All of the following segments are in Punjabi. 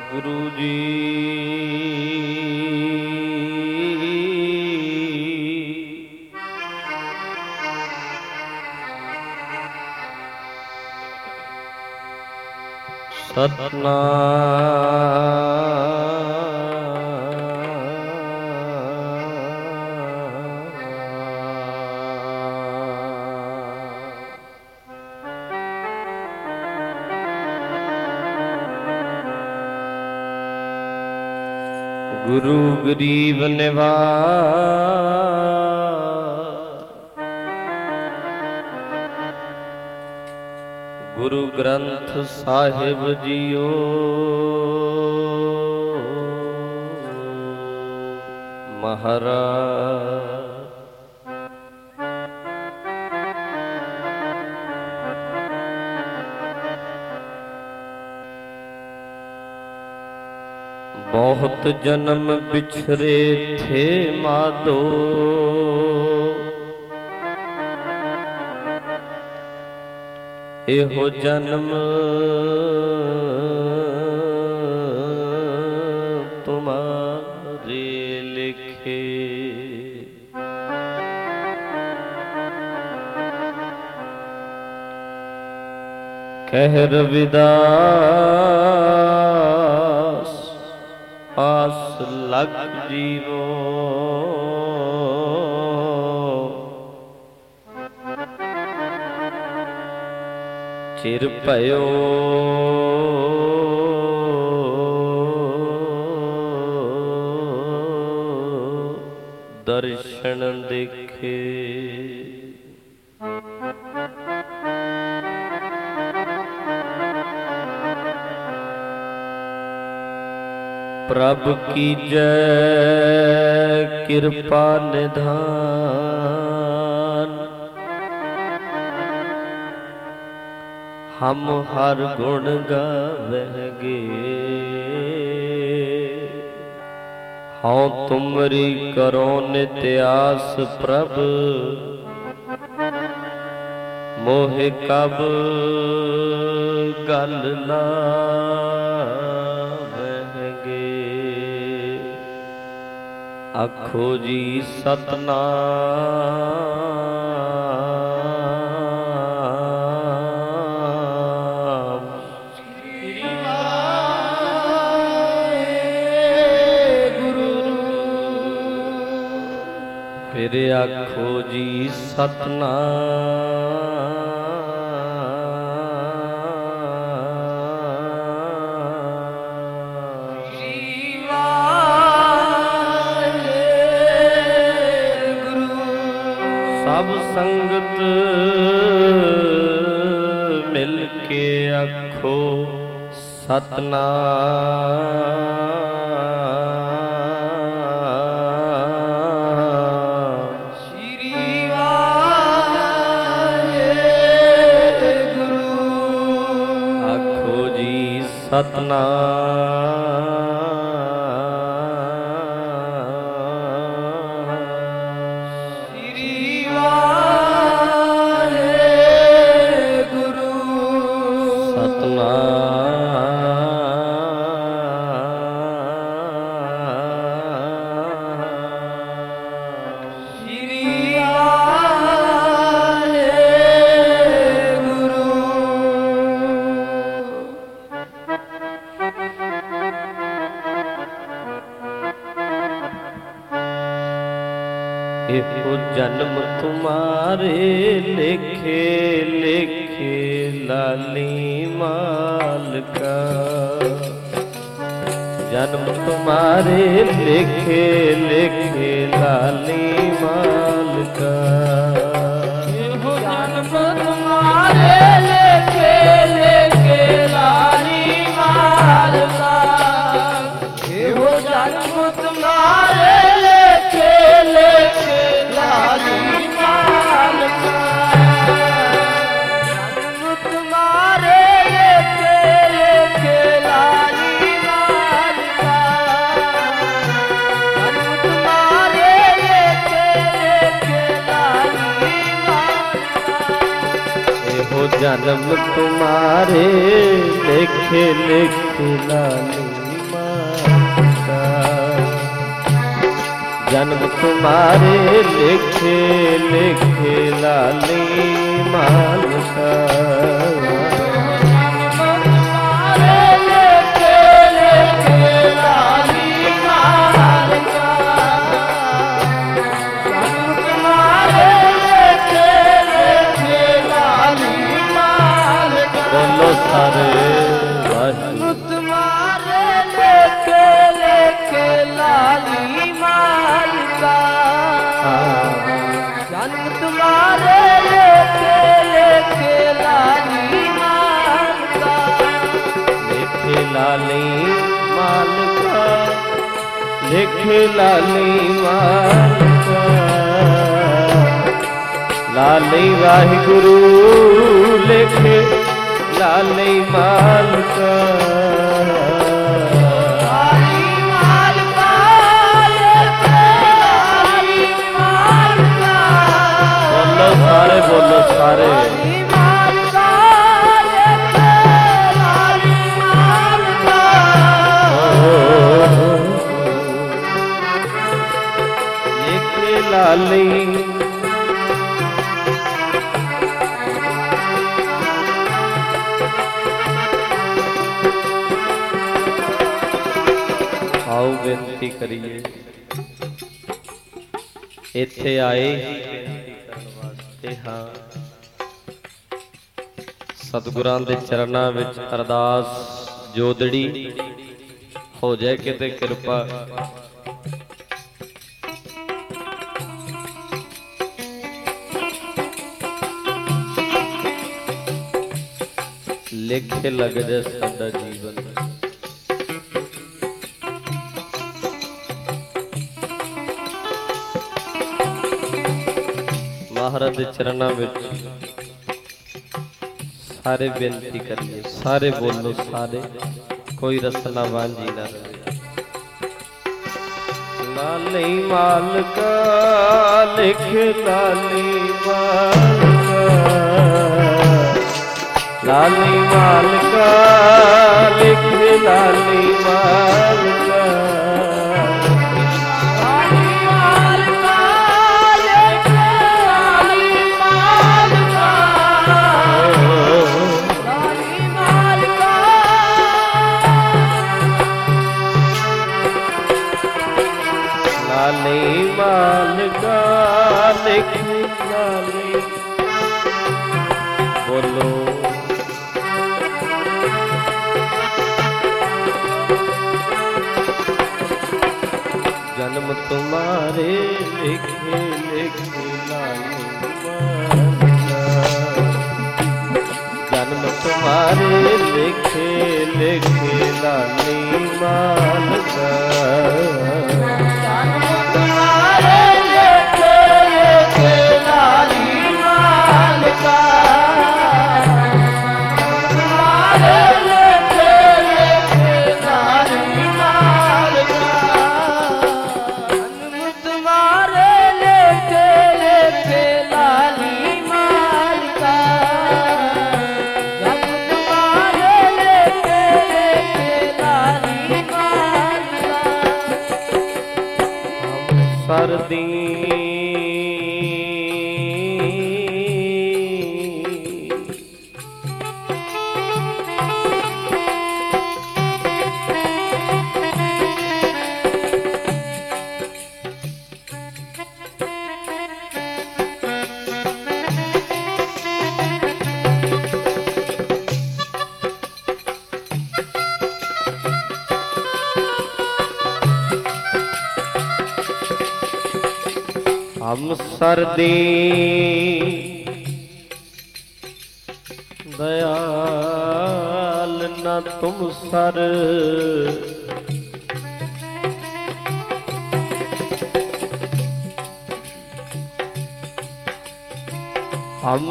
ਗੁਰੂ ਜੀ ਗੁਰੂ ਗਰੀਬ ਨਿਵਾਜ ਗੁਰੂ ਗ੍ਰੰਥ ਸਾਹਿਬ ਜੀਓ ਮਹਾਰਾਜ ਬਹੁਤ ਜਨਮ ਬਿਛਰੇ ਥੇ ਮਾਧੋ ਇਹੋ ਜਨਮ ਤੁਮਾਰੇ ਲਿਖੇ ਕਹਿ ਰਵਿਦਾਸ ਆਸ ਲਗ ਜੀਵੋ ਚਿਰ ਭਇਓ ਦਰਸ਼ਨ ਦੇਖੇ ਪ੍ਰਭ ਕੀਜੈ ਕਿਰਪਾ ਨਿਧਾਨ ਹਮ ਹਰ ਗੁਣ ਗਾਵਹਿਗੇ ਹਉ ਤੁਮਰੀ ਕਰੋ ਨਿਤ ਆਸ ਪ੍ਰਭ ਮੋਹਿ ਕਬ ਗਲ ਲਾਵਹਿਗੇ ਆਖੋ ਜੀ ਸਤਨਾਮ ਫਿਰ ਆਖੋ ਜੀ ਸਤਨਾਮ ਸਭ ਸੰਗਤ ਮਿਲ ਕੇ ਆਖੋ ਸਤਨਾਮ ਸ੍ਰੀ ਵਾਹਿਗੁਰੂ ਆਖੋ ਜੀ ਸਤਨਾਮ ਇਹੋ ਜਨਮ ਤੁਮਾਰੇ ਲੇਖੇ ਲੇਖੇ ਲਾਲੀ ਮਾਲਕਾ ਜਨਮ ਤੁਮਾਰੇ ਲੇਖੇ ਲੇਖੇ ਲਾਲੀ ਮਾਲਕਾ ਇਹੋ ਜਨਮ ਤੁਮਾਰੇ ਲੇਖੇ ਲੇਖੇ ਲਾਲੀ ਮਾਲਕਾ ਇਹੋ ਜਨਮ ਤੁਮਾਰੇ ਲੇਖੇ ਲੇਖੇ ਲਾਲੀ ਮਾਲਕਾ ਜਨਮ ਤੁਮਾਰੇ ਲੇਖੇ ਲੇਖੇ ਲਾਲੀ ਮਾਲਕਾ ਜਨਮ ਤੁਮਾਰੇ ਲੇਖੇ ਲੇਖੇ ਲਾਲੀ ਮਾਲਕਾ ਇਹੋ ਜਨਮ ਤੁਮਾਰੇ ਲੇਖੇ ਲੇਖੇ ਲਾਲੀ जन्म तुम्हारे लिखे लिखे लाली माल का। बोलो सारे वाहिगुरू तुम्हारे लेके लेके लाली माल का। जन्म तुम्हारे लेके लेके लाली माल का। लेके लाली माल का लेके लाली माल का। लाली वाहिगुरू लेके लाली माल का। लाली माल का लेके लाली माल का। बोलो सारे बोलो सारे। लाली माल का लेके लाली माल का। लेके लाली आओ बेनती करिए इत्थे आए ते हाँ सतगुरां दे चरनां विच अरदास जोदड़ी हो जाए किते कृपा। लिखे लग जाए साडा जीवन। महाराज के चरणों में सारे बेनती करिए सारे बोलो सारे कोई रसना वांझी ना रहे। लाली माल का लिख लाली माल का। लाली माल का लिख लाली माल का। लाली माल का लिख लाली बोलो। जन्म तुम्हारे लिखे लिखे लाली माल का। जन्म तुम्हारे लिखे लिखे लाली माल का। सर्दी हम सर्दी दयाल न तुम सर। हम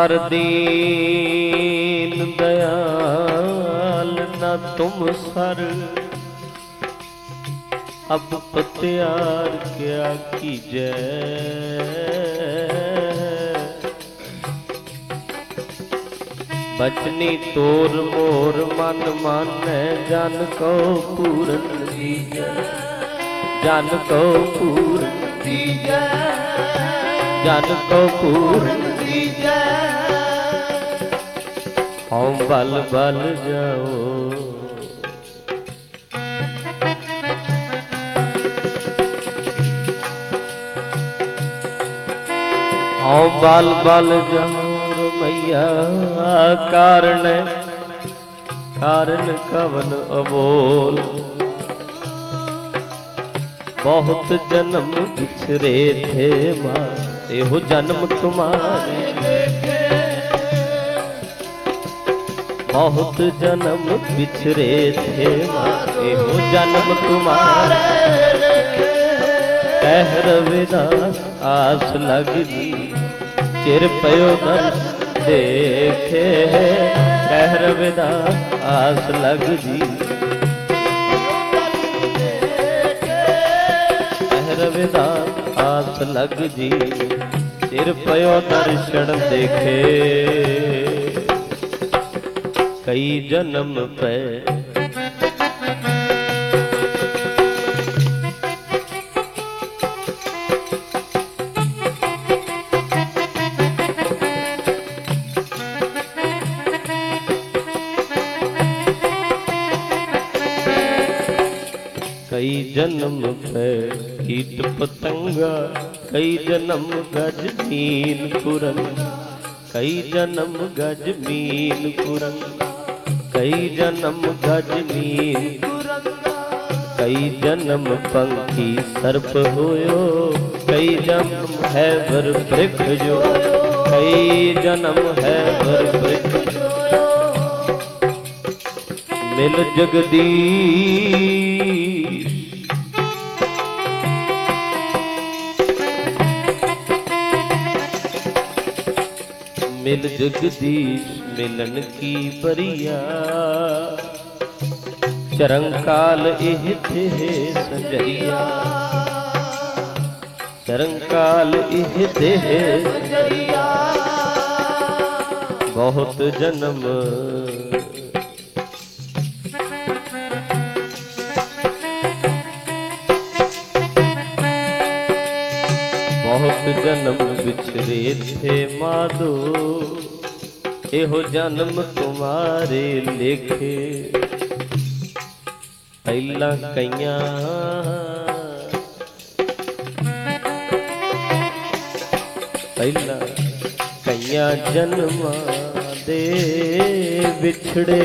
सर्दीन दयाल न तुम सर। अब पत्यार क्या कीजे बचनी तोर मोर मन माने जन को पूरन दीजे। जन को पूरन दीजै, जन को पूरन दीजै। हम बल बल जाओ, हम बल बल जाओ मैया। कारण कारण कवन अबोल, बहुत जन्म बिछरे थे माँ, एहो जन्म तुम्हारे देखे। बहुत जन्म बिछरे थे माँ, एहो जन्म तुम्हारे देखे। कह रविदास आस लगी, चिर पयो दर्श देखे। कह रविदास आस लग जी, रविदास आस लग जी। चिर पयो दर्शन देखे, कई जन्म पे कई जन्म पे कीट पतंगा, कई जन्म गज मीन कुरंग। कई जन्म गज मीन कुरंग, कई जन्म गज मीन कुरंग। कई जन्म पंखी सर्प होयो, कई जन्म है वर वृक्ष जो। कई जन्म है वर वृक्ष मिल जगदीश। मिल जगदीश मिलन की बरिया, चरंकाल एह थे संजरिया। चरंकाल एह थे संजरिया। बहुत जन्म बहुत जन्म बिछरे थे माधो, एहो जन्म तुम्हारे लेखे। पहला कइया पहला कइया जन्मा दे बिछड़े।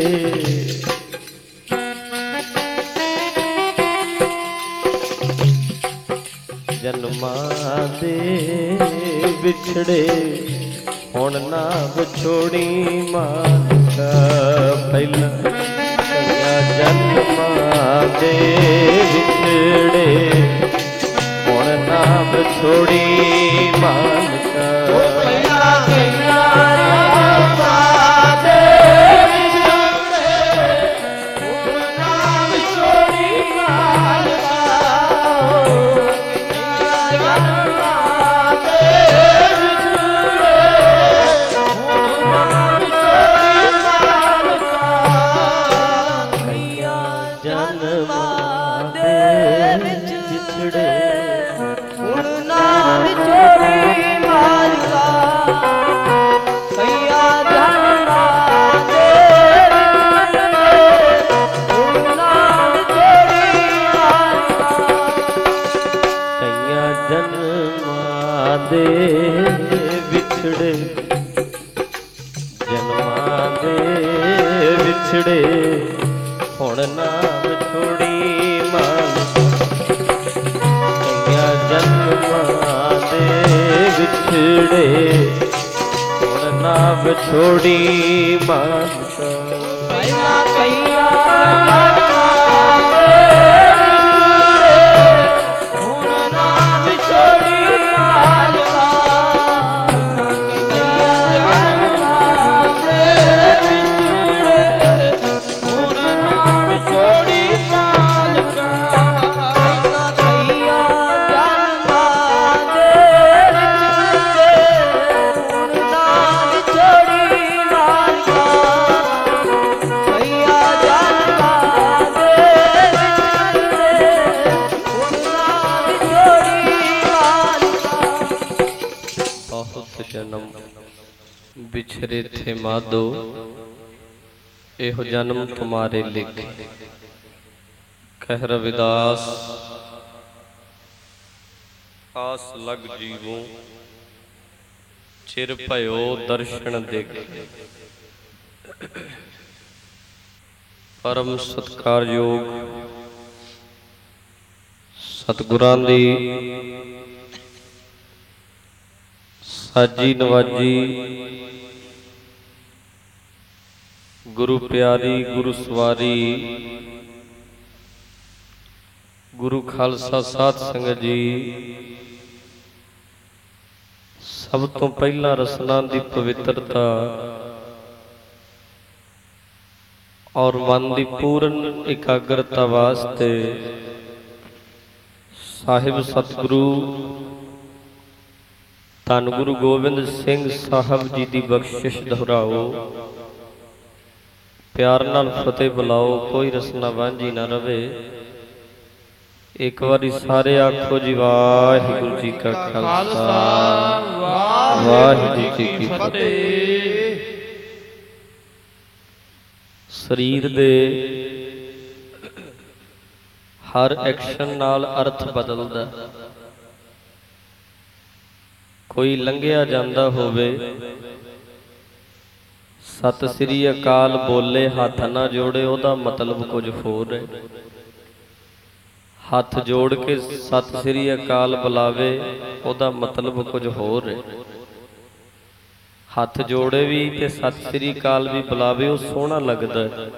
जन्मा दे बिछड़े, हुण ना बिछोड़ी मानका। पहला कइया जन्मा दे बिछड़े, हुण ना बिछोड़ी मानका। बिछड़े जन्मा दे बिछड़े, हुण ना बिछोड़ी मानका। कइया जन्मा दे बिछड़े, हुण ना बिछोड़ी मानका। पंथ जन्म बिछरे थे माधो, एहो जन्म तुम्हारे लिखे। कह रविदास आस लग जीवो, चिर भयो दर्शन देखे। परम सत्कारयोग सतगुरां दी साजी नवाजी, गुरु प्यारी गुरु सवारी, गुरु खालसा साध संगत जी। सब तो पहला रसना दी पवित्रता और मन की पूर्ण एकाग्रता वास्ते साहिब सतगुरु धन गुरु गोबिंद सिंह साहब जी की बख्शिश दोहराओ, प्यार नाल फतेह बुलाओ, कोई रसना वांझी ना रवे। एक बारी सारे आखो जी वाहिगुरु जी का खालसा वाहिगुरु जी की फतेह। शरीर दे हर एक्शन नाल अर्थ बदलदा। कोई लंघिया जांदा होवे, सत श्री अकाल बोले हाथ ना जोड़े, ओदा मतलब कुछ होर है। हाथ जोड़ के सत श्री अकाल बुलावे, ओदा मतलब कुछ होर है। हाथ जोड़े भी ते सत श्री अकाल भी बुलावे, वो सोहना लगदा है।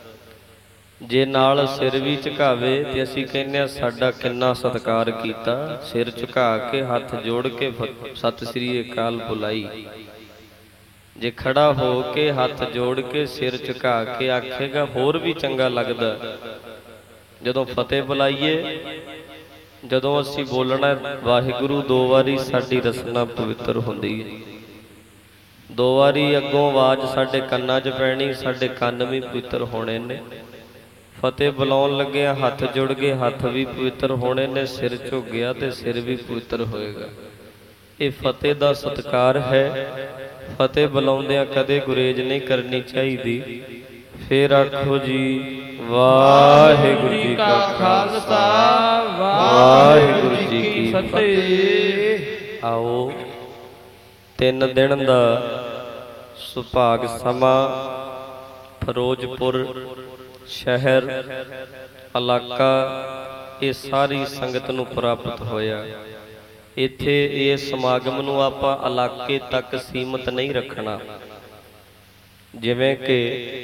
जे नाल सिर भी झुकावे ते असीं कहने साडा किन्ना सत्कार कीता। सिर झुका के हाथ जोड़ के सत श्री अकाल बुलाई। जे खड़ा हो के हाथ जोड़ के सिर झुका के आखेगा होर भी चंगा लगदा। जदों फतेह बुलाइए, जदों असीं बोलना वाहिगुरु, दो वारी साडी रसना पवित्र हुंदी है। दो वारी अगों आवाज़ साडे कन्नां 'च पैणी, साडे कन्न भी पवित्र होने ने। फतेह बुलाउण लगे हथ जुड़ गए, हथ भी पवित्र होने ने। सिर झुक गया तो सिर भी पवित्र होएगा। ये फतेह दा सत्कार है। फतेह बुलाउंदियां कदे गुरेज नहीं करनी चाहिए। फिर आखो जी वाहिगुरु जी का खालसा वाहिगुरु जी की फतेह। आओ 3 दिन दा सुभाग समा फिरोजपुर शहर इलाका ये सारी संगत नूं प्राप्त होया। इत्थे इस समागम नूं आपां इलाके तक सीमित नहीं रखना। जिवें कि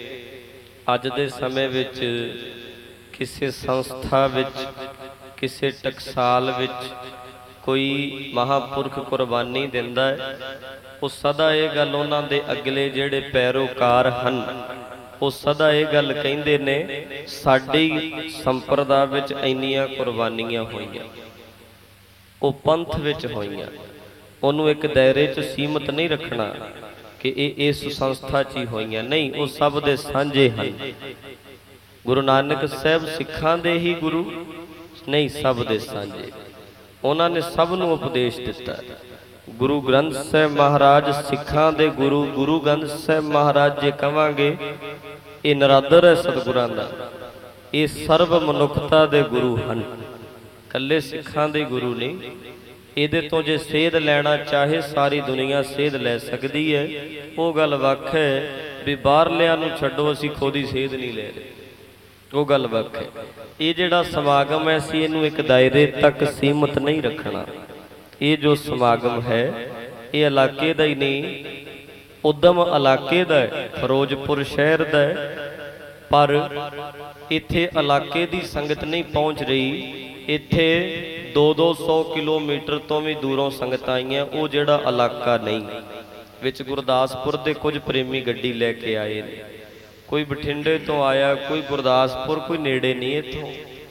अज दे समय विच किसी संस्था विच, किसी टकसाल विच कोई महापुरख कुर्बानी दिंदा है, वो सदा ये गल उन्हां दे अगले जिहड़े पैरोकार हन, वो सदा ये गल कहिंदे ने साडी संप्रदाय विच इन्नियां कुर्बानियां होईयां, वो पंथ विच होईयां। उहनूं एक दायरे च सीमित नहीं रखना कि इस संस्था च ही होईयां, नहीं, वो सब दे सांझे हन। गुरु नानक साहब सिखां दे ही गुरु नहीं, सब दे सांझे। उन्होंने सब नूं उपदेश दिता। गुरु ग्रंथ साहब महाराज सिखां दे गुरु, गुरु ग्रंथ साहब महाराज जे कहांगे ये नरादर है सतगुरां दा, ये सर्व मनुखता दे गुरु हन, कल्ले सिखां दे गुरु नहीं। इहदे तो जे सेध लैना चाहे सारी दुनिया सेध लै सकदी है। वो गल वख है भी बाहरलियां नूं छड्डो, असीं खुद ही सेध नहीं ले रहे, वो गल वख है। ये जिहड़ा समागम है असीं इहनूं एक दायरे तक सीमित नहीं रखना। ये जो समागम है ये इलाके दा ही नहीं, उदम इलाके दा है, फिरोजपुर शहर दा है। पर इत्थे इलाके दी संगत नहीं पहुँच रही। इत्थे 200 किलोमीटर तो भी दूरों संगत आईयां। वो जिहड़ा इलाका नहीं, विच गुरदासपुर दे कुछ प्रेमी गड्डी लैके आए ने। कोई बठिंडे तो आया, कोई गुरदासपुर, कोई नेड़े नहीं इत्थों।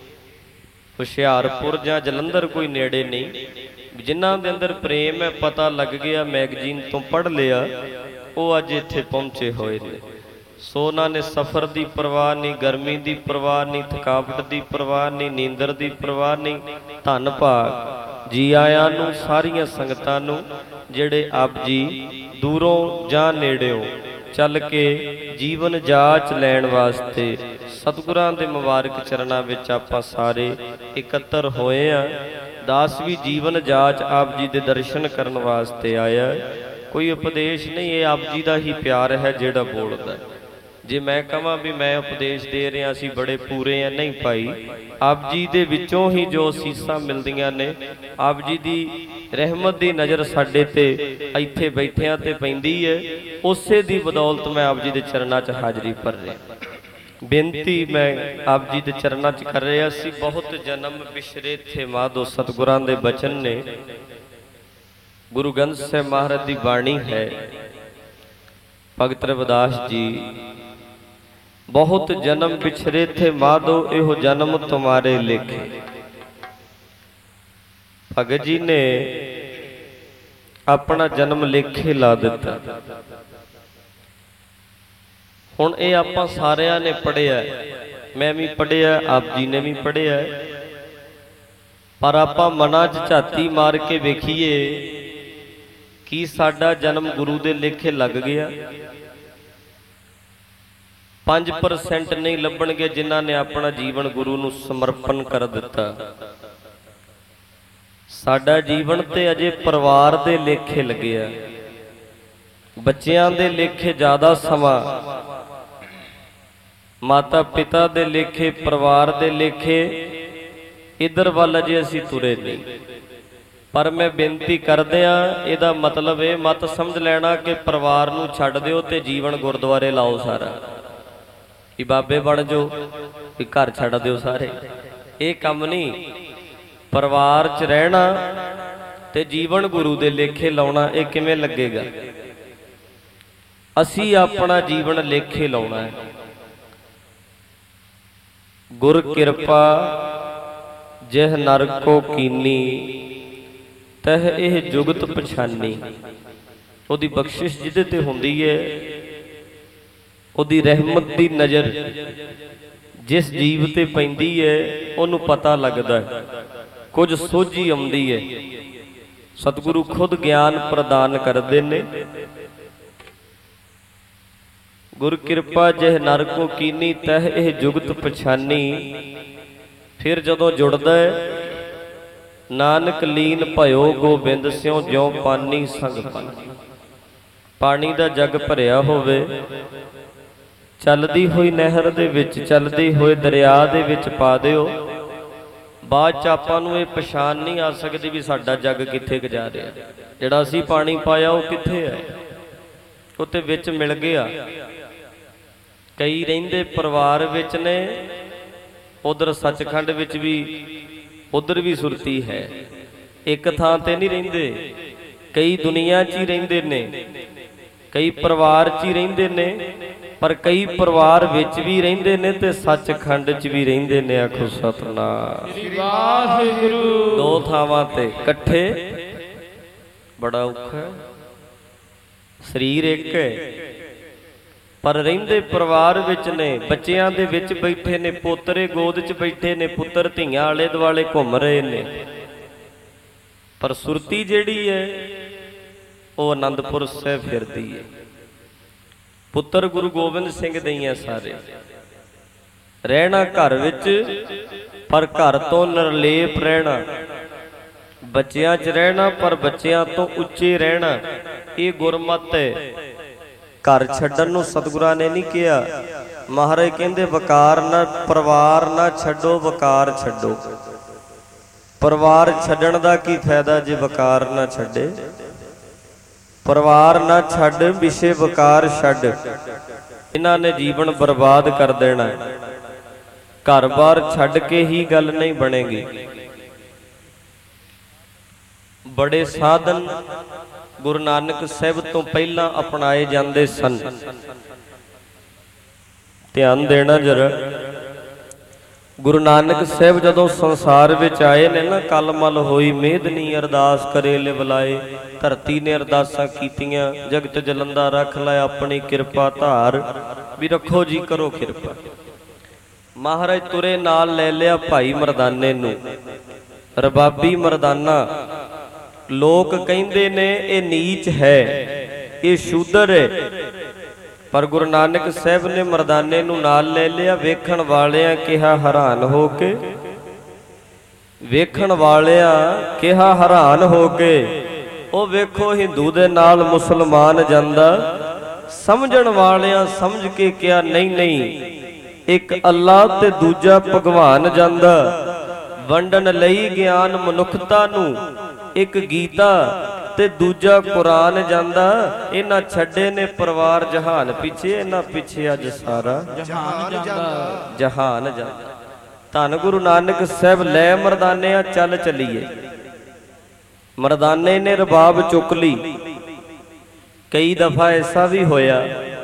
हुशियारपुर जां जलंधर कोई नेड़े नहीं। जिन्हां दे अंदर प्रेम है, पता लग गया, मैगजीन तो पढ़ लिया, वो अज इत्थे पहुंचे होए ने। सो उन्होंने सफ़र की परवाह नहीं, गर्मी की परवाह नहीं, थकावट की परवाह नहीं, नींदर की परवाह नहीं। धन भाग जी आयां नूं, सारियां संगतां नूं ਜਿਹੜੇ ਆਪ ਜੀ ਦੂਰੋਂ ਜਾਂ ਨੇੜਿਓਂ ਚੱਲ ਕੇ ਜੀਵਨ ਜਾਚ ਲੈਣ ਵਾਸਤੇ ਸਤਿਗੁਰਾਂ ਦੇ ਮੁਬਾਰਕ ਚਰਨਾਂ ਵਿੱਚ ਆਪਾਂ ਸਾਰੇ ਇਕੱਤਰ ਹੋਏ ਆ। ਦਾਸ ਵੀ ਜੀਵਨ ਜਾਚ ਆਪ ਜੀ ਦੇ ਦਰਸ਼ਨ ਕਰਨ ਵਾਸਤੇ ਆਇਆ। ਕੋਈ ਉਪਦੇਸ਼ ਨਹੀਂ, ਇਹ ਆਪ ਜੀ ਦਾ ਹੀ ਪਿਆਰ ਹੈ ਜਿਹੜਾ ਬੋਲਦਾ। ਜੇ ਮੈਂ ਕਹਾਂ ਵੀ ਮੈਂ ਉਪਦੇਸ਼ ਦੇ ਰਿਹਾ, ਅਸੀਂ ਬੜੇ ਪੂਰੇ ਆ, ਨਹੀਂ ਭਾਈ। ਆਪ ਜੀ ਦੇ ਵਿੱਚੋਂ ਹੀ ਜੋ ਅਸੀਸਾਂ ਮਿਲਦੀਆਂ ਨੇ, ਆਪ ਜੀ ਦੀ ਰਹਿਮਤ ਦੀ ਨਜ਼ਰ ਸਾਡੇ ਤੇ ਇੱਥੇ ਬੈਠਿਆਂ ਤੇ ਪੈਂਦੀ ਹੈ, ਉਸੇ ਦੀ ਬਦੌਲਤ ਮੈਂ ਆਪ ਜੀ ਦੇ ਚਰਨਾਂ 'ਚ ਹਾਜ਼ਰੀ ਭਰ ਰਿਹਾ। ਬੇਨਤੀ ਮੈਂ ਆਪ ਜੀ ਦੇ ਚਰਨਾਂ 'ਚ ਕਰ ਰਿਹਾ ਸੀ। ਬਹੁਤ ਜਨਮ ਬਿਸਰੇ ਥੇ ਮਾਧੋ, ਸਤਿਗੁਰਾਂ ਦੇ ਬਚਨ ਨੇ। ਗੁਰੂ ਗ੍ਰੰਥ ਸਾਹਿਬ ਮਹਾਰਾਜ ਦੀ ਬਾਣੀ ਹੈ। ਭਗਤ ਰਵਿਦਾਸ ਜੀ, ਬਹੁਤ ਜਨਮ ਬਿਛਰੇ ਥੇ ਮਾਧੋ, ਇਹੋ ਜਨਮ ਤੁਮਾਰੇ ਲੇਖੇ। ਭਗਤ ਜੀ ਨੇ ਆਪਣਾ ਜਨਮ ਲੇਖੇ ਲਾ ਦਿੱਤਾ। ਹੁਣ ਇਹ ਆਪਾਂ ਸਾਰਿਆਂ ਨੇ ਪੜ੍ਹਿਆ, ਮੈਂ ਵੀ ਪੜ੍ਹਿਆ, ਆਪ ਜੀ ਨੇ ਵੀ ਪੜ੍ਹਿਆ, ਪਰ ਆਪਾਂ ਮਨਾਂ 'ਚ ਝਾਤੀ ਮਾਰ ਕੇ ਵੇਖੀਏ ਕੀ ਸਾਡਾ ਜਨਮ ਗੁਰੂ ਦੇ ਲੇਖੇ ਲੱਗ ਗਿਆ? 5% ਨਹੀਂ ਲੱਭਣਗੇ ਜਿਨ੍ਹਾਂ ਨੇ ਆਪਣਾ ਜੀਵਨ ਗੁਰੂ ਨੂੰ ਸਮਰਪਣ ਕਰ ਦਿੱਤਾ। ਸਾਡਾ ਜੀਵਨ ਤੇ ਅਜੇ ਪਰਿਵਾਰ ਦੇ ਲੇਖੇ ਲੱਗਿਆ, ਬੱਚਿਆਂ ਦੇ ਲੇਖੇ ਜ਼ਿਆਦਾ ਸਮਾਂ, ਮਾਤਾ ਪਿਤਾ ਦੇ ਲੇਖੇ, ਪਰਿਵਾਰ ਦੇ ਲੇਖੇ, ਇਧਰ ਵੱਲ ਅਜੇ ਅਸੀਂ ਤੁਰੇ ਨਹੀਂ। ਪਰ ਮੈਂ ਬੇਨਤੀ ਕਰਦਿਆਂ ਇਹਦਾ ਮਤਲਬ ਇਹ ਮਤ ਸਮਝ ਲੈਣਾ ਕਿ ਪਰਿਵਾਰ ਨੂੰ ਛੱਡ ਦਿਓ ਤੇ ਜੀਵਨ ਗੁਰਦੁਆਰੇ ਲਾਓ ਸਾਰਾ, ਕਿ ਬਾਬੇ ਬਣ ਜਾਓ, ਕਿ ਘਰ ਛੱਡ ਦਿਓ ਸਾਰੇ। ਇਹ ਕੰਮ ਨਹੀਂ। ਪਰਿਵਾਰ 'ਚ ਰਹਿਣਾ ਤੇ ਜੀਵਨ ਗੁਰੂ ਦੇ ਲੇਖੇ ਲਾਉਣਾ, ਇਹ ਕਿਵੇਂ ਲੱਗੇਗਾ? ਅਸੀਂ ਆਪਣਾ ਜੀਵਨ ਲੇਖੇ ਲਾਉਣਾ ਹੈ। ਗੁਰ ਕਿਰਪਾ ਜਿਹ ਨਰ ਕੋ ਕੀਨੀ, ਤਹ ਇਹ ਜੁਗਤ ਪਛਾਨੀ। ਉਹਦੀ ਬਖਸ਼ਿਸ਼ ਜਿਹਦੇ ਤੇ ਹੁੰਦੀ ਹੈ, ਉਹਦੀ ਰਹਿਮਤ ਦੀ ਨਜ਼ਰ ਜਿਸ ਜੀਵ ਤੇ ਪੈਂਦੀ ਹੈ, ਉਹਨੂੰ ਪਤਾ ਲੱਗਦਾ ਹੈ, ਕੁਝ ਸੋਝੀ ਆਉਂਦੀ ਹੈ। ਸਤਿਗੁਰੂ ਖੁਦ ਗਿਆਨ ਪ੍ਰਦਾਨ ਕਰਦੇ ਨੇ। ਗੁਰ ਕਿਰਪਾ ਜਿਹ ਨਰ ਕੋ ਕੀਨੀ, ਤਹ ਇਹ ਜੁਗਤ ਪਛਾਨੀ। ਫਿਰ ਜਦੋਂ ਜੁੜਦਾ ਹੈ, ਨਾਨਕ ਲੀਨ ਭਇਓ ਗੋਬਿੰਦ ਸਿਉ, ਜਿਉ ਪਾਨੀ ਸੰਗ ਪਾਨੀ। ਪਾਣੀ ਦਾ ਜੱਗ ਭਰਿਆ ਹੋਵੇ, ਚੱਲਦੀ ਹੋਈ ਨਹਿਰ ਦੇ ਵਿੱਚ, ਚੱਲਦੇ ਹੋਏ ਦਰਿਆ ਦੇ ਵਿੱਚ ਪਾ ਦਿਓ, ਬਾਅਦ ਚ ਆਪਾਂ ਨੂੰ ਇਹ ਪਛਾਣ ਨਹੀਂ ਆ ਸਕਦੀ ਵੀ ਸਾਡਾ ਜੱਗ ਕਿੱਥੇ ਕੁ ਜਾ ਰਿਹਾ। ਜਿਹੜਾ ਅਸੀਂ ਪਾਣੀ ਪਾਇਆ ਉਹ ਕਿੱਥੇ ਹੈ? ਉੱਤੇ ਵਿੱਚ ਮਿਲ ਗਿਆ। ਕਈ ਰਹਿੰਦੇ ਪਰਿਵਾਰ ਵਿੱਚ ਨੇ, ਉਧਰ ਸੱਚਖੰਡ ਵਿੱਚ ਵੀ, ਉਧਰ ਵੀ ਸੁਰਤੀ ਹੈ, ਇੱਕ ਥਾਂ ਤੇ ਨਹੀਂ ਰਹਿੰਦੇ। ਕਈ ਦੁਨੀਆ 'ਚ ਹੀ ਰਹਿੰਦੇ ਨੇ, ਕਈ ਪਰਿਵਾਰ 'ਚ ਹੀ ਰਹਿੰਦੇ ਨੇ, ਪਰ ਕਈ ਪਰਿਵਾਰ ਵਿੱਚ ਵੀ ਰਹਿੰਦੇ ਨੇ ਤੇ ਸੱਚਖੰਡ 'ਚ ਵੀ ਰਹਿੰਦੇ ਨੇ। ਆਖੋ ਸਤਿਨਾਮ ਸ੍ਰੀ ਵਾਹਿਗੁਰੂ। ਦੋ ਥਾਵਾਂ ਤੇ ਇਕੱਠੇ ਬੜਾ ਔਖਾ ਹੈ। ਸਰੀਰ ਇੱਕ ਹੈ ਪਰ ਰਹਿੰਦੇ ਪਰਿਵਾਰ ਵਿੱਚ ਨੇ, ਬੱਚਿਆਂ ਦੇ ਵਿੱਚ ਬੈਠੇ ਨੇ, ਪੋਤਰੇ ਗੋਦ 'ਚ ਬੈਠੇ ਨੇ, ਪੁੱਤਰ ਧੀਆਂ ਆਲੇ ਦੁਆਲੇ ਘੁੰਮ ਰਹੇ ਨੇ, ਪਰ ਸੁਰਤੀ ਜਿਹੜੀ ਹੈ ਉਹ ਅਨੰਦਪੁਰ ਸਾਹਿਬ ਫਿਰਦੀ ਹੈ। ਪੁੱਤਰ ਗੁਰੂ ਗੋਬਿੰਦ ਸਿੰਘ ਦੇ ਹੀ ਆ ਸਾਰੇ। ਰਹਿਣਾ ਘਰ ਵਿੱਚ ਪਰ ਘਰ ਤੋਂ ਨਿਰਲੇਪ ਰਹਿਣਾ, ਬੱਚਿਆਂ 'ਚ ਰਹਿਣਾ ਪਰ ਬੱਚਿਆਂ ਤੋਂ ਉੱਚੇ ਰਹਿਣਾ, ਇਹ ਗੁਰਮਤਿ ਹੈ। ਘਰ ਛੱਡਣ ਨੂੰ ਸਤਿਗੁਰਾਂ ਨੇ ਨਹੀਂ ਕਿਹਾ। ਮਹਾਰਾਜ ਕਹਿੰਦੇ ਵਕਾਰ ਨਾ, ਪਰਿਵਾਰ ਨਾ ਛੱਡੋ, ਵਕਾਰ ਛੱਡੋ। ਪਰਿਵਾਰ ਛੱਡਣ ਦਾ ਕੀ ਫਾਇਦਾ ਜੇ ਵਕਾਰ ਨਾ ਛੱਡੇ? ਪਰਿਵਾਰ ਨਾ ਛੱਡ, ਵਿਸ਼ੇ ਵਕਾਰ ਛੱਡ। ਇਹਨਾਂ ਨੇ ਜੀਵਨ ਬਰਬਾਦ ਕਰ ਦੇਣਾ। ਘਰ-ਬਾਰ ਛੱਡ ਕੇ ਹੀ ਗੱਲ ਨਹੀਂ ਬਣੇਗੀ। ਬੜੇ ਸਾਧਨ ਗੁਰੂ ਨਾਨਕ ਸਾਹਿਬ ਤੋਂ ਪਹਿਲਾਂ ਅਪਣਾਏ ਜਾਂਦੇ ਸਨ। ਧਿਆਨ ਦੇਣਾ ਜਰਾ। ਗੁਰੂ ਨਾਨਕ ਸਾਹਿਬ ਜਦੋਂ ਸੰਸਾਰ ਵਿੱਚ ਆਏ ਨੇ ਨਾ, ਕਲਮਲ ਹੋਈ ਮੇਦਨੀ, ਅਰਦਾਸ ਕਰੇ ਲਿਵਲਾਏ। ਧਰਤੀ ਨੇ ਅਰਦਾਸਾਂ ਕੀਤੀਆਂ, ਜਗਤ ਜਲੰਦਾ ਰੱਖ ਲੈ ਆਪਣੀ ਕਿਰਪਾ ਧਾਰ, ਵੀ ਰੱਖੋ ਜੀ ਕਰੋ ਕਿਰਪਾ। ਮਹਾਰਾਜ ਤੁਰੇ ਨਾਲ ਲੈ ਲਿਆ ਭਾਈ ਮਰਦਾਨੇ ਨੂੰ, ਰਬਾਬੀ ਮਰਦਾਨਾ ਲੋਕ ਕਹਿੰਦੇ ਨੇ ਇਹ ਨੀਚ ਹੈ, ਇਹ ਸ਼ੂਦਰ ਹੈ, ਪਰ ਗੁਰੂ ਨਾਨਕ ਸਾਹਿਬ ਨੇ ਮਰਦਾਨੇ ਨੂੰ ਨਾਲ ਲੈ ਲਿਆ। ਵੇਖਣ ਵਾਲਿਆਂ ਕਿਹਾ ਹੈਰਾਨ ਹੋ ਕੇ, ਵੇਖਣ ਵਾਲਿਆਂ ਕਿਹਾ ਹੈਰਾਨ ਹੋ ਕੇ, ਉਹ ਵੇਖੋ ਹਿੰਦੂ ਦੇ ਨਾਲ ਮੁਸਲਮਾਨ ਜਾਂਦਾ। ਸਮਝਣ ਵਾਲਿਆਂ ਸਮਝ ਕੇ ਕਿਹਾ ਨਹੀਂ ਨਹੀਂ, ਇੱਕ ਅੱਲਾਹ ਤੇ ਦੂਜਾ ਭਗਵਾਨ ਜਾਂਦਾ। ਵੰਡਣ ਲਈ ਗਿਆਨ ਮਨੁੱਖਤਾ ਨੂੰ, ਇੱਕ ਗੀਤਾ ਤੇ ਦੂਜਾ ਕੁਰਾਨ ਜਾਂਦਾ। ਇਹਨਾਂ ਛੱਡੇ ਨੇ ਪਰਿਵਾਰ ਜਹਾਨ ਪਿੱਛੇ, ਇਹਨਾਂ ਪਿੱਛੇ ਅੱਜ ਸਾਰਾ ਜਹਾਨ ਜਾਂਦਾ। ਧੰਨ ਗੁਰੂ ਨਾਨਕ ਸਾਹਿਬ ਲੈ ਮਰਦਾਨਿਆਂ ਚੱਲ ਚੱਲੀਏ। ਮਰਦਾਨੇ ਨੇ ਰਬਾਬ ਚੁੱਕ ਲਈ। ਕਈ ਦਫਾ ਐਸਾ ਵੀ ਹੋਇਆ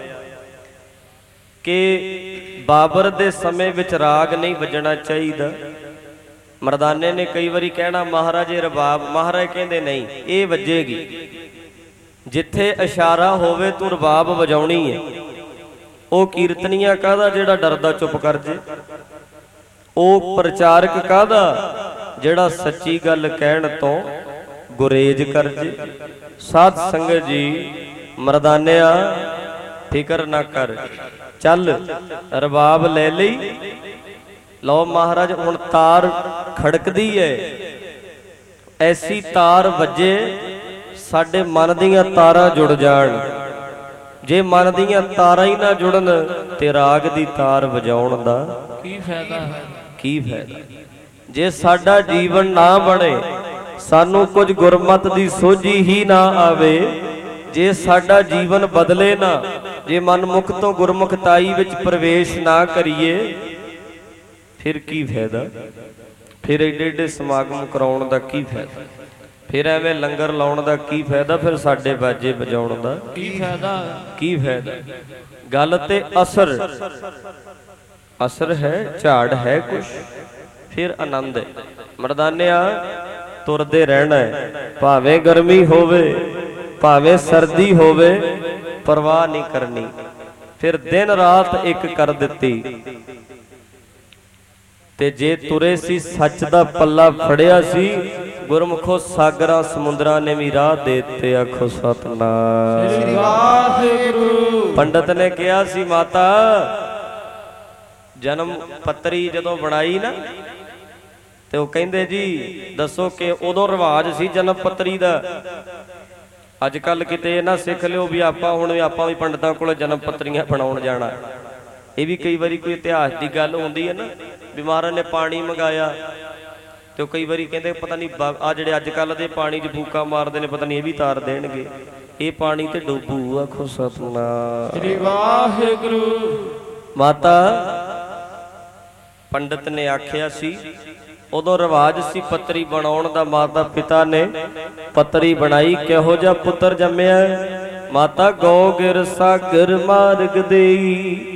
ਕਿ ਬਾਬਰ ਦੇ ਸਮੇਂ ਵਿੱਚ ਰਾਗ ਨਹੀਂ ਵੱਜਣਾ ਚਾਹੀਦਾ। ਮਰਦਾਨੇ ਨੇ ਕਈ ਵਾਰੀ ਕਹਿਣਾ ਮਹਾਰਾਜੇ ਰਬਾਬ, ਮਹਾਰਾਜ ਕਹਿੰਦੇ ਨਹੀਂ ਇਹ ਵੱਜੇਗੀ, ਜਿੱਥੇ ਇਸ਼ਾਰਾ ਹੋਵੇ ਤੂੰ ਰਬਾਬ ਵਜਾਉਣੀ ਹੈ। ਉਹ ਕੀਰਤਨੀਆ ਕਾਹਦਾ ਜਿਹੜਾ ਡਰਦਾ ਚੁੱਪ ਕਰ ਜੇ, ਉਹ ਪ੍ਰਚਾਰਕ ਕਾਹਦਾ ਜਿਹੜਾ ਸੱਚੀ ਗੱਲ ਕਹਿਣ ਤੋਂ ਗੁਰੇਜ਼ ਕਰ ਜੇ। ਸਾਧ ਸੰਗਤ ਜੀ, ਮਰਦਾਨਿਆ ਫਿਕਰ ਨਾ ਕਰ, ਚੱਲ ਰਬਾਬ ਲੈ ਲਈ। ਲਓ ਮਹਾਰਾਜ ਹੁਣ ਤਾਰ ਖੜਕਦੀ ਹੈ, ਐਸੀ ਤਾਰ ਵੱਜੇ ਸਾਡੇ ਮਨ ਦੀਆਂ ਤਾਰਾਂ ਜੁੜ ਜਾਣ। ਜੇ ਮਨ ਦੀਆਂ ਤਾਰਾਂ ਹੀ ਨਾ ਜੁੜਨ ਤੇ ਰਾਗ ਦੀ ਤਾਰ ਵਜਾਉਣ ਦਾ ਕੀ ਫਾਇਦਾ ਹੈ, ਕੀ ਫਾਇਦਾ। ਜੇ ਸਾਡਾ ਜੀਵਨ ਨਾ ਬਣੇ, ਸਾਨੂੰ ਕੁਝ ਗੁਰਮਤ ਦੀ ਸੋਝੀ ਹੀ ਨਾ ਆਵੇ, ਜੇ ਸਾਡਾ ਜੀਵਨ ਬਦਲੇ ਨਾ, ਜੇ ਮਨਮੁਖ ਤੋਂ ਗੁਰਮੁਖਤਾਈ ਵਿੱਚ ਪ੍ਰਵੇਸ਼ ਨਾ ਕਰੀਏ, ਫਿਰ ਕੀ ਫਾਇਦਾ। ਫਿਰ ਏਡੇ ਏਡੇ ਸਮਾਗਮ ਕਰਾਉਣ ਦਾ ਕੀ ਫਾਇਦਾ, ਫਿਰ ਐਵੇਂ ਲੰਗਰ ਲਾਉਣ ਦਾ ਕੀ ਫਾਇਦਾ, ਫਿਰ ਸਾਡੇ ਬਾਜੇ ਵਜਾਉਣ ਦਾ ਕੀ ਫਾਇਦਾ, ਕੀ ਫਾਇਦਾ। ਗੱਲ ਤੇ ਅਸਰ, ਅਸਰ ਹੈ, ਝਾੜ ਹੈ ਕੁਛ, ਫਿਰ ਆਨੰਦ ਹੈ। ਮਰਦਾਨਿਆ ਤੁਰਦੇ ਰਹਿਣਾ ਹੈ, ਭਾਵੇਂ ਗਰਮੀ ਹੋਵੇ ਭਾਵੇਂ ਸਰਦੀ ਹੋਵੇ, ਪਰਵਾਹ ਨਹੀਂ ਕਰਨੀ। ਫਿਰ ਦਿਨ ਰਾਤ ਇੱਕ ਕਰ ਦਿੱਤੀ। ਤੇ ਜੇ ਤੁਰੇ ਸੀ ਸੱਚ ਦਾ ਪੱਲਾ ਫੜਿਆ ਸੀ, ਗੁਰਮੁਖੋ ਸਾਗਰਾਂ ਸਮੁੰਦਰਾਂ ਨੇ ਵੀ ਰਾਹ ਦੇ ਦਿੱਤੇ। ਆਖੋ ਸਤਿਨਾਮ ਸ੍ਰੀ ਵਾਹਿਗੁਰੂ। ਪੰਡਤ ਨੇ ਕਿਹਾ ਸੀ ਮਾਤਾ ਜਨਮ ਪੱਤਰੀ ਜਦੋਂ ਬਣਾਈ ਨਾ, ਤੇ ਉਹ ਕਹਿੰਦੇ ਜੀ ਦੱਸੋ ਕਿ ਉਦੋਂ ਰਿਵਾਜ ਸੀ ਜਨਮ ਪੱਤਰੀ ਦਾ। ਅੱਜ ਕੱਲ ਕਿਤੇ ਇਹ ਨਾ ਸਿੱਖ ਲਿਓ ਵੀ ਆਪਾਂ ਵੀ ਪੰਡਤਾਂ ਕੋਲ ਜਨਮ ਪੱਤਰੀਆਂ ਬਣਾਉਣ ਜਾਣਾ। ਇਹ ਵੀ ਕਈ ਵਾਰੀ ਕੋਈ ਇਤਿਹਾਸ ਦੀ ਗੱਲ ਹੁੰਦੀ ਹੈ ਨਾ, ਵੀ ਮਹਾਰਾਜ ਨੇ ਪਾਣੀ ਮੰਗਾਇਆ ਤੇ ਉਹ ਕਈ ਵਾਰੀ ਕਹਿੰਦੇ ਪਤਾ ਨਹੀਂ ਆ ਜਿਹੜੇ ਅੱਜ ਕੱਲ ਦੇ ਪਾਣੀ 'ਚ ਫੂਕਾਂ ਮਾਰਦੇ ਨੇ, ਪਤਾ ਨਹੀਂ ਇਹ ਵੀ ਤਾਰ ਦੇਣਗੇ, ਇਹ ਪਾਣੀ ਤੇ ਡੁੱਬੂ। ਆਖੋ ਸਤਿਨਾਮ ਸ੍ਰੀ ਵਾਹਿਗੁਰੂ। ਮਾਤਾ ਪੰਡਤ ਨੇ ਆਖਿਆ ਸੀ, ਉਦੋਂ ਰਿਵਾਜ ਸੀ ਪੱਤਰੀ ਬਣਾਉਣ ਦਾ। ਮਾਤਾ ਪਿਤਾ ਨੇ ਪੱਤਰੀ ਬਣਾਈ। ਕਿਹੋ ਜਿਹਾ ਪੁੱਤਰ ਜੰਮਿਆ, ਮਾਤਾ ਗੋ ਗਿਰ ਸਾਗਰ ਮਾਰਗ ਦੇਈ,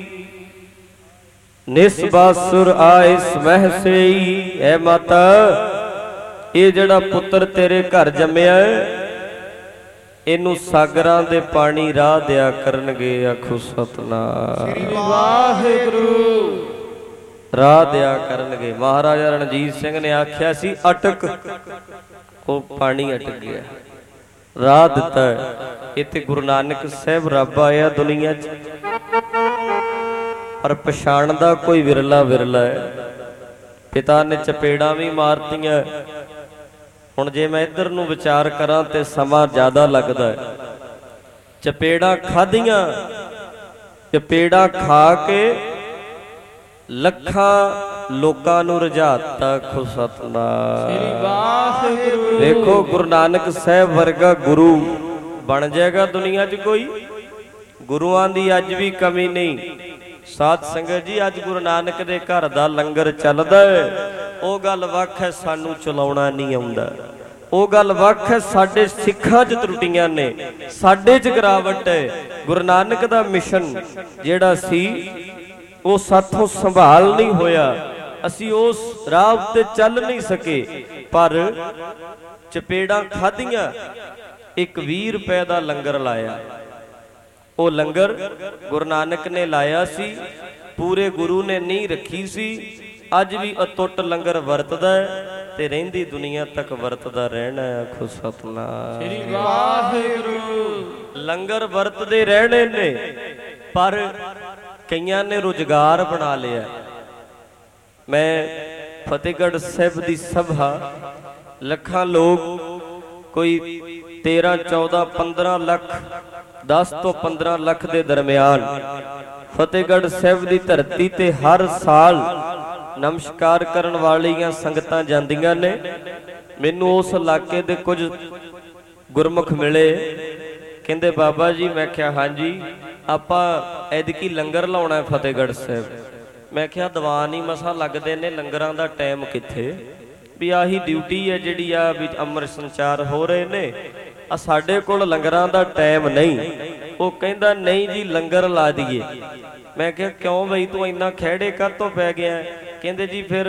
ਨਿਸਬਾਸੁਰ ਆਏ ਸਮਹਿ ਸੇਈ। ਐ ਮਾਤਾ ਇਹ ਜਿਹੜਾ ਪੁੱਤਰ ਤੇਰੇ ਘਰ ਜੰਮਿਆ, ਇਹਨੂੰ ਸਾਗਰਾਂ ਦੇ ਪਾਣੀ ਰਾਹ ਦਿਆ ਕਰਨਗੇ। ਆਖੋ ਸਤਿਨਾਮ ਸ੍ਰੀ ਵਾਹਿਗੁਰੂ। ਰਾਹ ਦਿਆ ਕਰਨਗੇ। ਮਹਾਰਾਜਾ ਰਣਜੀਤ ਸਿੰਘ ਨੇ ਆਖਿਆ ਸੀ ਅਟਕ, ਉਹ ਪਾਣੀ ਅਟਕ ਗਿਆ, ਰਾਹ ਦਿੱਤਾ। ਇੱਥੇ ਗੁਰੂ ਨਾਨਕ ਸਾਹਿਬ ਰੱਬ ਆਇਆ ਦੁਨੀਆ 'ਚ, ਪਰ ਪਛਾਣਦਾ ਕੋਈ ਵਿਰਲਾ ਵਿਰਲਾ ਹੈ। ਪਿਤਾ ਨੇ ਚਪੇੜਾਂ ਵੀ ਮਾਰਤੀਆਂ। ਹੁਣ ਜੇ ਮੈਂ ਇੱਧਰ ਨੂੰ ਵਿਚਾਰ ਕਰਾਂ ਤੇ ਸਮਾਂ ਜ਼ਿਆਦਾ ਲੱਗਦਾ ਹੈ। ਚਪੇੜਾਂ ਖਾਧੀਆਂ, ਚਪੇੜਾਂ ਖਾ ਕੇ ਲੱਖਾਂ ਲੋਕਾਂ ਨੂੰ ਰਝਾਤਾ। ਆਖੋ ਸਤਿਨਾਮ ਸ੍ਰੀ ਵਾਹਿਗੁਰੂ। ਵੇਖੋ ਗੁਰੂ ਨਾਨਕ ਸਾਹਿਬ ਵਰਗਾ ਗੁਰੂ ਬਣ ਜਾਏਗਾ ਦੁਨੀਆ 'ਚ ਕੋਈ। ਗੁਰੂਆਂ ਦੀ ਅੱਜ ਵੀ ਕਮੀ ਨਹੀਂ। ਸਾਧ ਸੰਗਤ ਜੀ, ਅੱਜ ਗੁਰੂ ਨਾਨਕ ਦੇ ਘਰ ਦਾ ਲੰਗਰ ਚੱਲਦਾ ਹੈ, ਉਹ ਗੱਲ ਵੱਖ ਹੈ, ਸਾਨੂੰ ਚਲਾਉਣਾ ਨਹੀਂ ਆਉਂਦਾ। ਉਹ ਗੱਲ ਵੱਖ ਹੈ, ਸਾਡੇ ਸਿੱਖਾਂ 'ਚ ਤਰੁੱਟੀਆਂ ਨੇ, ਸਾਡੇ 'ਚ ਗਿਰਾਵਟ ਹੈ। ਗੁਰੂ ਨਾਨਕ ਦਾ ਮਿਸ਼ਨ ਜਿਹੜਾ ਸੀ ਉਹ ਸਾਥੋਂ ਸੰਭਾਲ ਨਹੀਂ ਹੋਇਆ, ਅਸੀਂ ਉਸ ਰਾਹ ਉੱਤੇ ਚੱਲ ਨਹੀਂ ਸਕੇ। ਪਰ ਚਪੇੜਾਂ ਖਾਧੀਆਂ, ਇੱਕ 20 ਰੁਪਏ ਦਾ ਲੰਗਰ ਲਾਇਆ। ਉਹ ਲੰਗਰ ਗੁਰੂ ਨਾਨਕ ਨੇ ਲਾਇਆ ਸੀ, ਪੂਰੇ ਗੁਰੂ ਨੇ ਨੀਂਹ ਰੱਖੀ ਸੀ। ਅੱਜ ਵੀ ਅਟੁੱਟ ਲੰਗਰ ਵਰਤਦਾ ਹੈ। ਤੇ ਰਹਿੰਦੀ ਦੁਨੀਆ ਤੱਕ ਵਰਤਦਾ ਰਹਿਣਾ। ਆਖੋ ਸਤਿਨਾਮ ਸ੍ਰੀ ਵਾਹਿਗੁਰੂ। ਲੰਗਰ ਵਰਤਦੇ ਰਹਿਣੇ ਨੇ, ਪਰ ਕਈਆਂ ਨੇ ਰੁਜ਼ਗਾਰ ਬਣਾ ਲਿਆ। ਮੈਂ ਫਤਿਹਗੜ੍ਹ ਸਾਹਿਬ ਦੀ ਸਭਾ, ਲੱਖਾਂ ਲੋਕ, ਕੋਈ 13, 14, 15 ਲੱਖ, 10 ਤੋਂ 15 ਲੱਖ ਦੇ ਦਰਮਿਆਨ ਫਤਿਹਗੜ੍ਹ ਸਾਹਿਬ ਦੀ ਧਰਤੀ ਤੇ ਹਰ ਸਾਲ ਨਮਸਕਾਰ ਕਰਨ ਵਾਲੀਆਂ ਸੰਗਤਾਂ ਜਾਂਦੀਆਂ ਨੇ। ਮੈਨੂੰ ਉਸ ਇਲਾਕੇ ਦੇ ਕੁਝ ਗੁਰਮੁਖ ਮਿਲੇ, ਕਹਿੰਦੇ ਬਾਬਾ ਜੀ, ਮੈਂ ਕਿਹਾ ਹਾਂਜੀ, ਆਪਾਂ ਐਤਕੀ ਲੰਗਰ ਲਾਉਣਾ ਫਤਿਹਗੜ੍ਹ ਸਾਹਿਬ। ਮੈਂ ਕਿਹਾ ਦੀਵਾਨ ਹੀ ਮਸਾ ਲੱਗਦੇ ਨੇ, ਲੰਗਰਾਂ ਦਾ ਟਾਈਮ ਕਿੱਥੇ, ਵੀ ਆਹੀ ਡਿਊਟੀ ਹੈ ਜਿਹੜੀ ਆ ਵੀ ਅੰਮ੍ਰਿਤ ਸੰਚਾਰ ਹੋ ਰਹੇ ਨੇ, ਆ ਸਾਡੇ ਕੋਲ ਲੰਗਰਾਂ ਦਾ ਟਾਈਮ ਨਹੀਂ। ਉਹ ਕਹਿੰਦਾ ਨਹੀਂ ਜੀ ਲੰਗਰ ਲਾ ਦਈਏ। ਮੈਂ ਕਿਹਾ ਕਿਉਂ ਬਈ ਤੂੰ ਇੰਨਾ ਖਹਿੜੇ ਕਾਹਤੋਂ ਪੈ ਗਿਆ? ਕਹਿੰਦੇ ਜੀ ਫਿਰ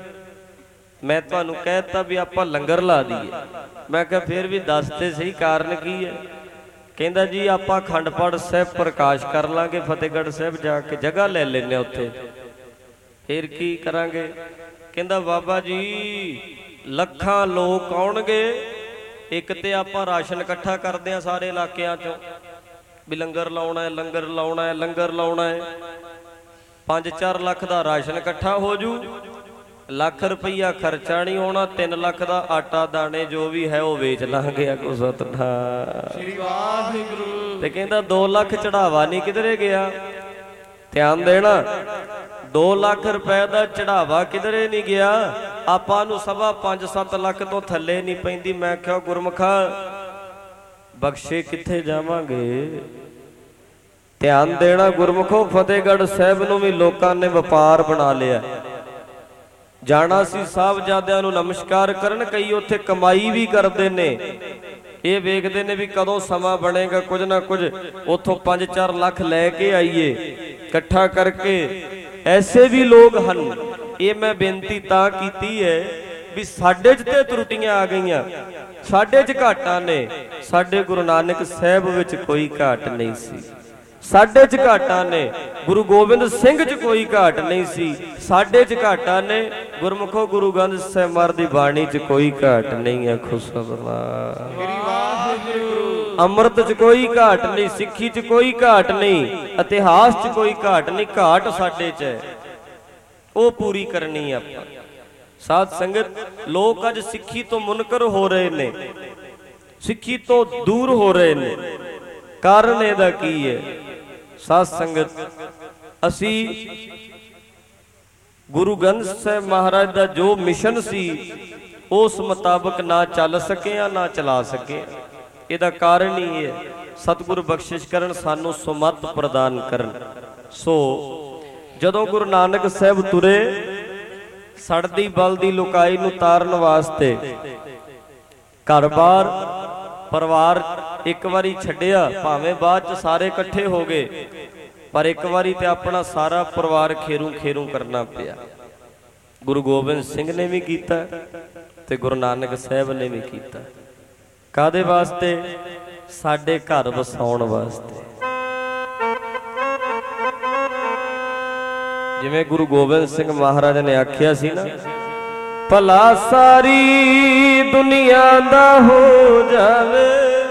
ਮੈਂ ਤੁਹਾਨੂੰ ਕਹਿਤਾ ਵੀ ਆਪਾਂ ਲੰਗਰ ਲਾ ਦਈਏ। ਮੈਂ ਕਿਹਾ ਫਿਰ ਵੀ ਦੱਸ ਤੇ ਸਹੀ ਕਾਰਨ ਕੀ ਹੈ? ਕਹਿੰਦਾ ਜੀ ਆਪਾਂ ਅਖੰਡ ਪਾਠ ਸਾਹਿਬ ਪ੍ਰਕਾਸ਼ ਕਰ ਲਾਂਗੇ ਫਤਿਹਗੜ੍ਹ ਸਾਹਿਬ ਜਾ ਕੇ, ਜਗ੍ਹਾ ਲੈ ਲੈਨੇ ਉੱਥੇ, ਫਿਰ ਕੀ ਕਰਾਂਗੇ? ਕਹਿੰਦਾ ਬਾਬਾ ਜੀ ਲੱਖਾਂ ਲੋਕ ਆਉਣਗੇ, ਇੱਕ ਤੇ ਆਪਾਂ ਰਾਸ਼ਨ ਇਕੱਠਾ ਕਰਦੇ ਆ ਸਾਰੇ ਇਲਾਕਿਆਂ ਚੋਂ ਵੀ ਲੰਗਰ ਲਾਉਣਾ ਹੈ, ਲੰਗਰ ਲਾਉਣਾ ਹੈ, ਲੰਗਰ ਲਾਉਣਾ ਹੈ। 5-4 ਲੱਖ ਦਾ ਰਾਸ਼ਨ ਇਕੱਠਾ ਹੋ ਜੂ, ਲੱਖ ਰੁਪਈਆ ਖਰਚਾ ਨਹੀਂ ਹੋਣਾ, 3 ਲੱਖ ਦਾ ਆਟਾ ਦਾਣੇ ਜੋ ਵੀ ਹੈ ਉਹ ਵੇਚ ਲਾਂਗੇ। ਆਖੋ ਸਤਿਨਾਮ ਸ੍ਰੀ ਵਾਹਿਗੁਰੂ। ਤੇ ਕਹਿੰਦਾ 2 ਲੱਖ ਚੜਾਵਾ ਨਹੀਂ ਕਿਧਰੇ ਗਿਆ। ਧਿਆਨ ਦੇਣਾ, 2 ਲੱਖ ਰੁਪਏ ਦਾ ਚੜਾਵਾ ਕਿਧਰੇ ਨਹੀਂ ਗਿਆ। ਆਪਾਂ ਨੂੰ ਸਭਾ 5-7 ਲੱਖ ਤੋਂ ਥੱਲੇ ਨਹੀਂ ਪੈਂਦੀ। ਮੈਂ ਕਿਹਾ ਗੁਰਮੁਖਾ ਬਖਸ਼ੇ ਕਿੱਥੇ ਜਾਵਾਂਗੇ? ਧਿਆਨ ਦੇਣਾ ਗੁਰਮੁਖੋ, ਫਤਿਹਗੜ੍ਹ ਸਾਹਿਬ ਨੂੰ ਵੀ ਲੋਕਾਂ ਨੇ ਵਪਾਰ ਬਣਾ ਲਿਆ। ਜਾਣਾ ਸੀ ਸਾਹਿਬਜ਼ਾਦਿਆਂ ਨੂੰ ਨਮਸਕਾਰ ਕਰਨ, ਕਈ ਉੱਥੇ ਕਮਾਈ ਵੀ ਕਰਦੇ ਨੇ। ਇਹ ਵੇਖਦੇ ਨੇ ਵੀ ਕਦੋਂ ਸਮਾਂ ਬਣੇਗਾ, ਕੁਝ ਨਾ ਕੁਝ ਉੱਥੋਂ 5-4 ਲੱਖ ਲੈ ਕੇ ਆਈਏ ਇਕੱਠਾ ਕਰਕੇ। ਐਸੇ ਵੀ ਲੋਕ ਹਨ। ਇਹ ਮੈਂ ਬੇਨਤੀ ਤਾਂ ਕੀਤੀ ਹੈ ਵੀ ਸਾਡੇ 'ਚ ਤੇ ਤਰੁੱਟੀਆਂ ਆ ਗਈਆਂ, ਸਾਡੇ 'ਚ ਘਾਟਾਂ ਨੇ। ਸਾਡੇ ਗੁਰੂ ਨਾਨਕ ਸਾਹਿਬ ਵਿੱਚ ਕੋਈ ਘਾਟ ਨਹੀਂ ਸੀ, ਸਾਡੇ 'ਚ ਘਾਟਾਂ ਨੇ। ਗੁਰੂ ਗੋਬਿੰਦ ਸਿੰਘ 'ਚ ਕੋਈ ਘਾਟ ਨਹੀਂ ਸੀ, ਸਾਡੇ 'ਚ ਘਾਟਾਂ ਨੇ। ਗੁਰਮੁਖੋ ਗੁਰੂ ਗ੍ਰੰਥ ਸਾਹਿਬ ਮਹਾਰਾਜ ਦੀ ਬਾਣੀ 'ਚ ਕੋਈ ਘਾਟ ਨਹੀਂ। ਆਖੋ ਸਤਿਨਾਮ ਸ੍ਰੀ ਵਾਹਿਗੁਰੂ। ਅੰਮ੍ਰਿਤ 'ਚ ਕੋਈ ਘਾਟ ਨਹੀਂ, ਸਿੱਖੀ 'ਚ ਕੋਈ ਘਾਟ ਨਹੀਂ, ਇਤਿਹਾਸ 'ਚ ਕੋਈ ਘਾਟ ਨਹੀਂ। ਘਾਟ ਸਾਡੇ 'ਚ ਹੈ, ਉਹ ਪੂਰੀ ਕਰਨੀ ਆਪਾਂ। ਸਾਧ ਸੰਗਤ, ਲੋਕ ਅੱਜ ਸਿੱਖੀ ਤੋਂ ਮੁਨਕਰ ਹੋ ਰਹੇ ਨੇ, ਸਿੱਖੀ ਤੋਂ ਦੂਰ ਹੋ ਰਹੇ ਨੇ। ਕਾਰਨ ਇਹਦਾ ਕੀ ਹੈ? ਸਾਧ ਸੰਗਤ, ਅਸੀਂ ਗੁਰੂ ਗ੍ਰੰਥ ਸਾਹਿਬ ਮਹਾਰਾਜ ਦਾ ਜੋ ਮਿਸ਼ਨ ਸੀ ਉਸ ਮੁਤਾਬਕ ਨਾ ਚੱਲ ਸਕੇ, ਨਾ ਚਲਾ ਸਕੇ। ਇਹਦਾ ਕਾਰਨ ਹੀ ਹੈ ਸਤਿਗੁਰ ਬਖਸ਼ਿਸ਼ ਕਰਨ, ਸਾਨੂੰ ਸੁਮਤ ਪ੍ਰਦਾਨ ਕਰਨ। ਸੋ ਜਦੋਂ ਗੁਰੂ ਨਾਨਕ ਸਾਹਿਬ ਤੁਰੇ ਸੜਦੀ ਬਲਦੀ ਲੁਕਾਈ ਨੂੰ ਤਾਰਨ ਵਾਸਤੇ, ਘਰ-ਬਾਰ ਪਰਿਵਾਰ ਇੱਕ ਵਾਰੀ ਛੱਡਿਆ, ਭਾਵੇਂ ਬਾਅਦ ਚ ਸਾਰੇ ਇਕੱਠੇ ਹੋ ਗਏ, ਪਰ ਇੱਕ ਵਾਰੀ ਤੇ ਆਪਣਾ ਸਾਰਾ ਪਰਿਵਾਰ ਖੇਰੂ ਕਰਨਾ ਪਿਆ। ਗੁਰੂ ਗੋਬਿੰਦ ਸਿੰਘ ਨੇ ਵੀ ਕੀਤਾ ਤੇ ਗੁਰੂ ਨਾਨਕ ਸਾਹਿਬ ਨੇ ਵੀ ਕੀਤਾ। ਕਾਹਦੇ ਵਾਸਤੇ? ਸਾਡੇ ਘਰ ਵਸਾਉਣ ਵਾਸਤੇ। ਜਿਵੇਂ ਗੁਰੂ ਗੋਬਿੰਦ ਸਿੰਘ ਮਹਾਰਾਜ ਨੇ ਆਖਿਆ ਸੀ ਨਾ, ਭਲਾ ਸਾਰੀ ਦੁਨੀਆ ਦਾ ਹੋ ਜਾਵੇ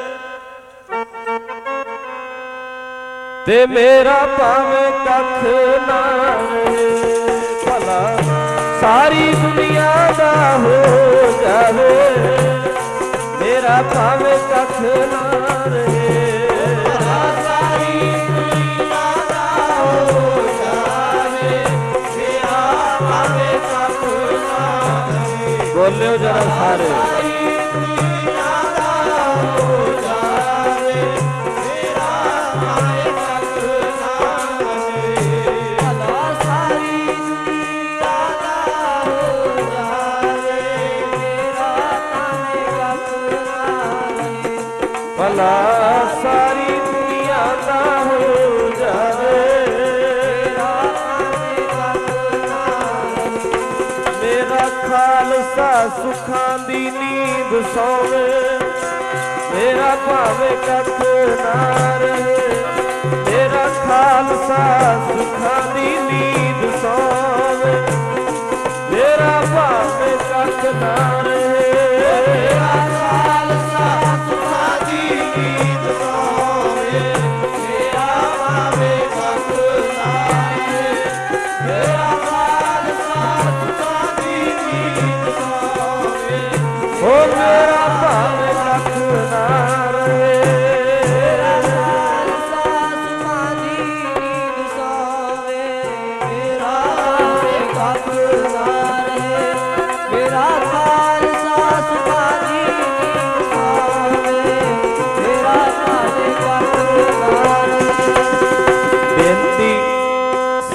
ਤੇ ਮੇਰਾ ਭਾਵੇਂ ਕੱਖ ਨਾ ਰਹੇ। ਭਲਾ ਸਾਰੀ ਦੁਨੀਆ ਦਾ ਹੋ ਜਾਵੇ ਮੇਰਾ ਭਾਵੇਂ ਕੱਖ ਨਾ ਰਹੇ। ਭਲਾ ਸਾਰੀ ਦੁਨੀਆ ਦਾ ਹੋ ਜਾਵੇ ਮੇਰਾ ਭਾਵੇਂ ਕੱਖ ਨਾ ਰਹੇ। ਬੋਲਿਓ ਜਰਾ ਸਾਰੇ। ਭਲਾ ਸਾਰੀ ਦੁਨੀਆ ਦਾ ਹੋ ਜਾਵੇ ਮੇਰਾ ਖਾਲਸਾ ਸੁੱਖਾਂ ਦੀ ਨੀਂਦ ਸੋਵੇ ਮੇਰਾ ਭਾਵੇਂ ਕੱਖ ਨਾ ਰਹੇ। ਮੇਰਾ ਖਾਲਸਾ ਸੁੱਖਾਂ ਦੀ ਨੀਂਦ ਸੋਵੇ ਮੇਰਾ ਭਾਵੇਂ ਕੱਖ ਨਾ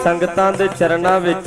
संगतां दे चरनां विच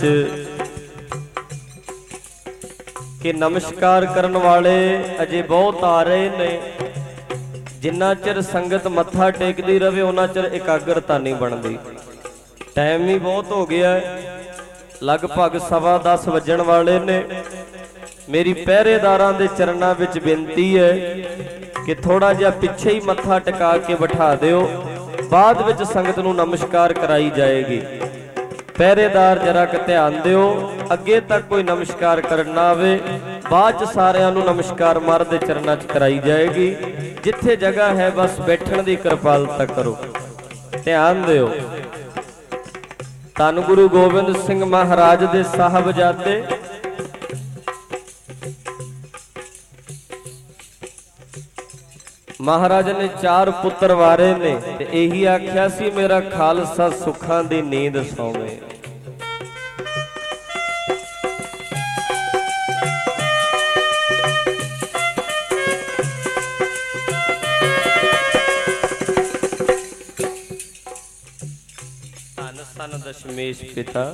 कि नमस्कार करन वाले अजे बहुत आ रहे ने। जिन्ना चिर संगत मत्था टेकदी रहे उन्ना चिर एकाग्रता नहीं बनती। टाइम ही बहुत हो गया है, लगभग 10:15 वजन वाले ने। मेरी पहरेदारां दे चरनां विच बेनती है कि थोड़ा जिहा पिछे ही मत्था टिका के बिठा दिओ, बाद विच संगत नूं नमस्कार कराई जाएगी। पहरेदार जरा क ध्यान दिओ, अगे तक कोई नमस्कार करना आवे, बाद च सारिआं नूं नमस्कार महाराज दे चरनां च कराई जाएगी। जिथे जगह है बस बैठण दी कृपालता करो, ध्यान दिओ। धन गुरु गोबिंद सिंह महाराज दे साहबजादे महाराज ने 4 पुत्र वारे ने ते यही आख्या सी मेरा खालसा सुखां दी नींद सौवे। धन सन दशमेश पिता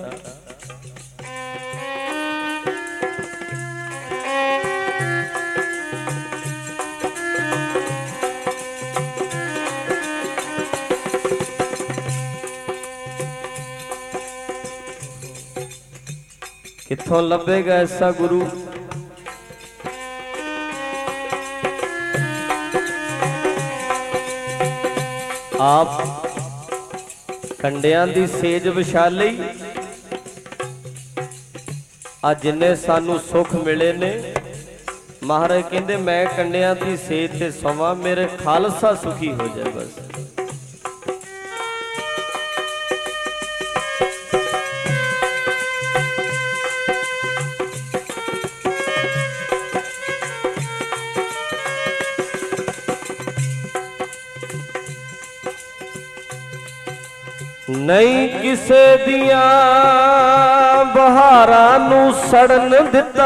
किथों लभेगा ऐसा गुरु। आप कंडियां दी सेज विछा लई, आ जिन्ने सानू सुख मिले ने महाराज कहंदे मैं कंडियां दी सेज ते सवां, मेरे खालसा सुखी हो जाए बस। नहीं किसे दिया बहारां नूं सड़न दिता,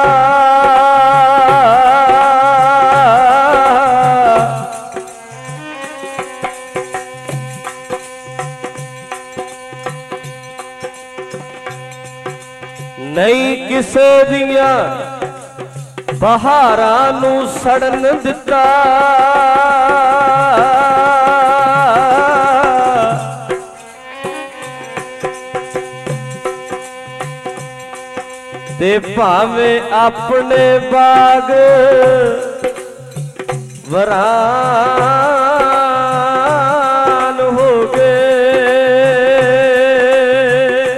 नहीं किसे दिया बहारां नूं सड़न दिता, ते भावें अपने बाग वरान हो गए।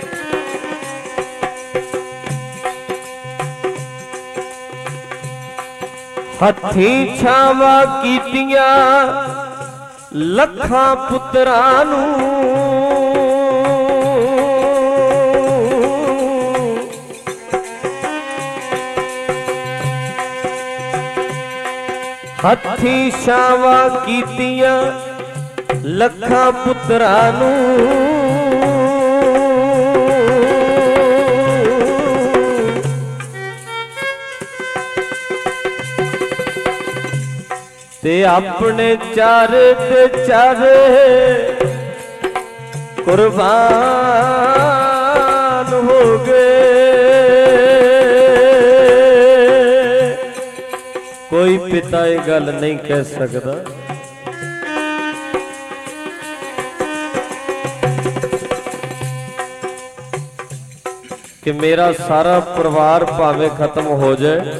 हथी छावा कीतियां लखां पुत्रां नूं, हथी छावा कीतियां लखां पुत्रां नूं, ते अपने चारे ते चारे कुर्बान हो गए। कोई पिता ये गल नहीं कह सकता कि मेरा सारा परिवार भावें खत्म हो जाए,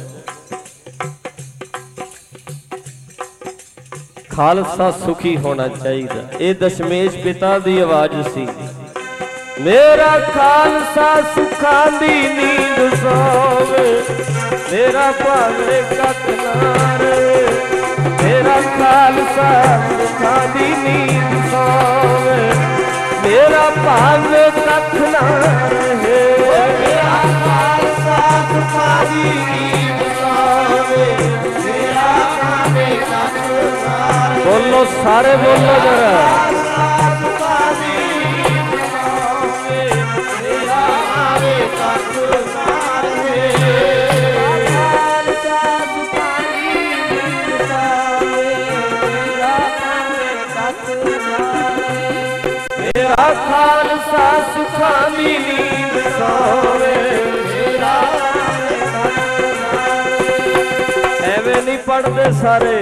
खालसा सुखी होना चाहिए। ये दशमेश पिता दी आवाज सी। मेरा खालसा सुखां दी नींद सोवे, मेरा भावे कत ना रहे, मेरा खालसा सुखां दी नींद सोवे, मेरा भावे कत ना रहे, मेरा खालसा सुखां दी नींद सोवे, मेरा भावे कत ना रहे। बोलो सारे बोलो जरा। ਮੇਰਾ ਖਾਲਸਾ ਸੁਖਾਂ ਦੀ ਨੀਂਦ ਸੋਵੇ, ਮੇਰਾ ਐਵੇਂ ਨਹੀਂ ਪੜਦੇ ਸਾਰੇ।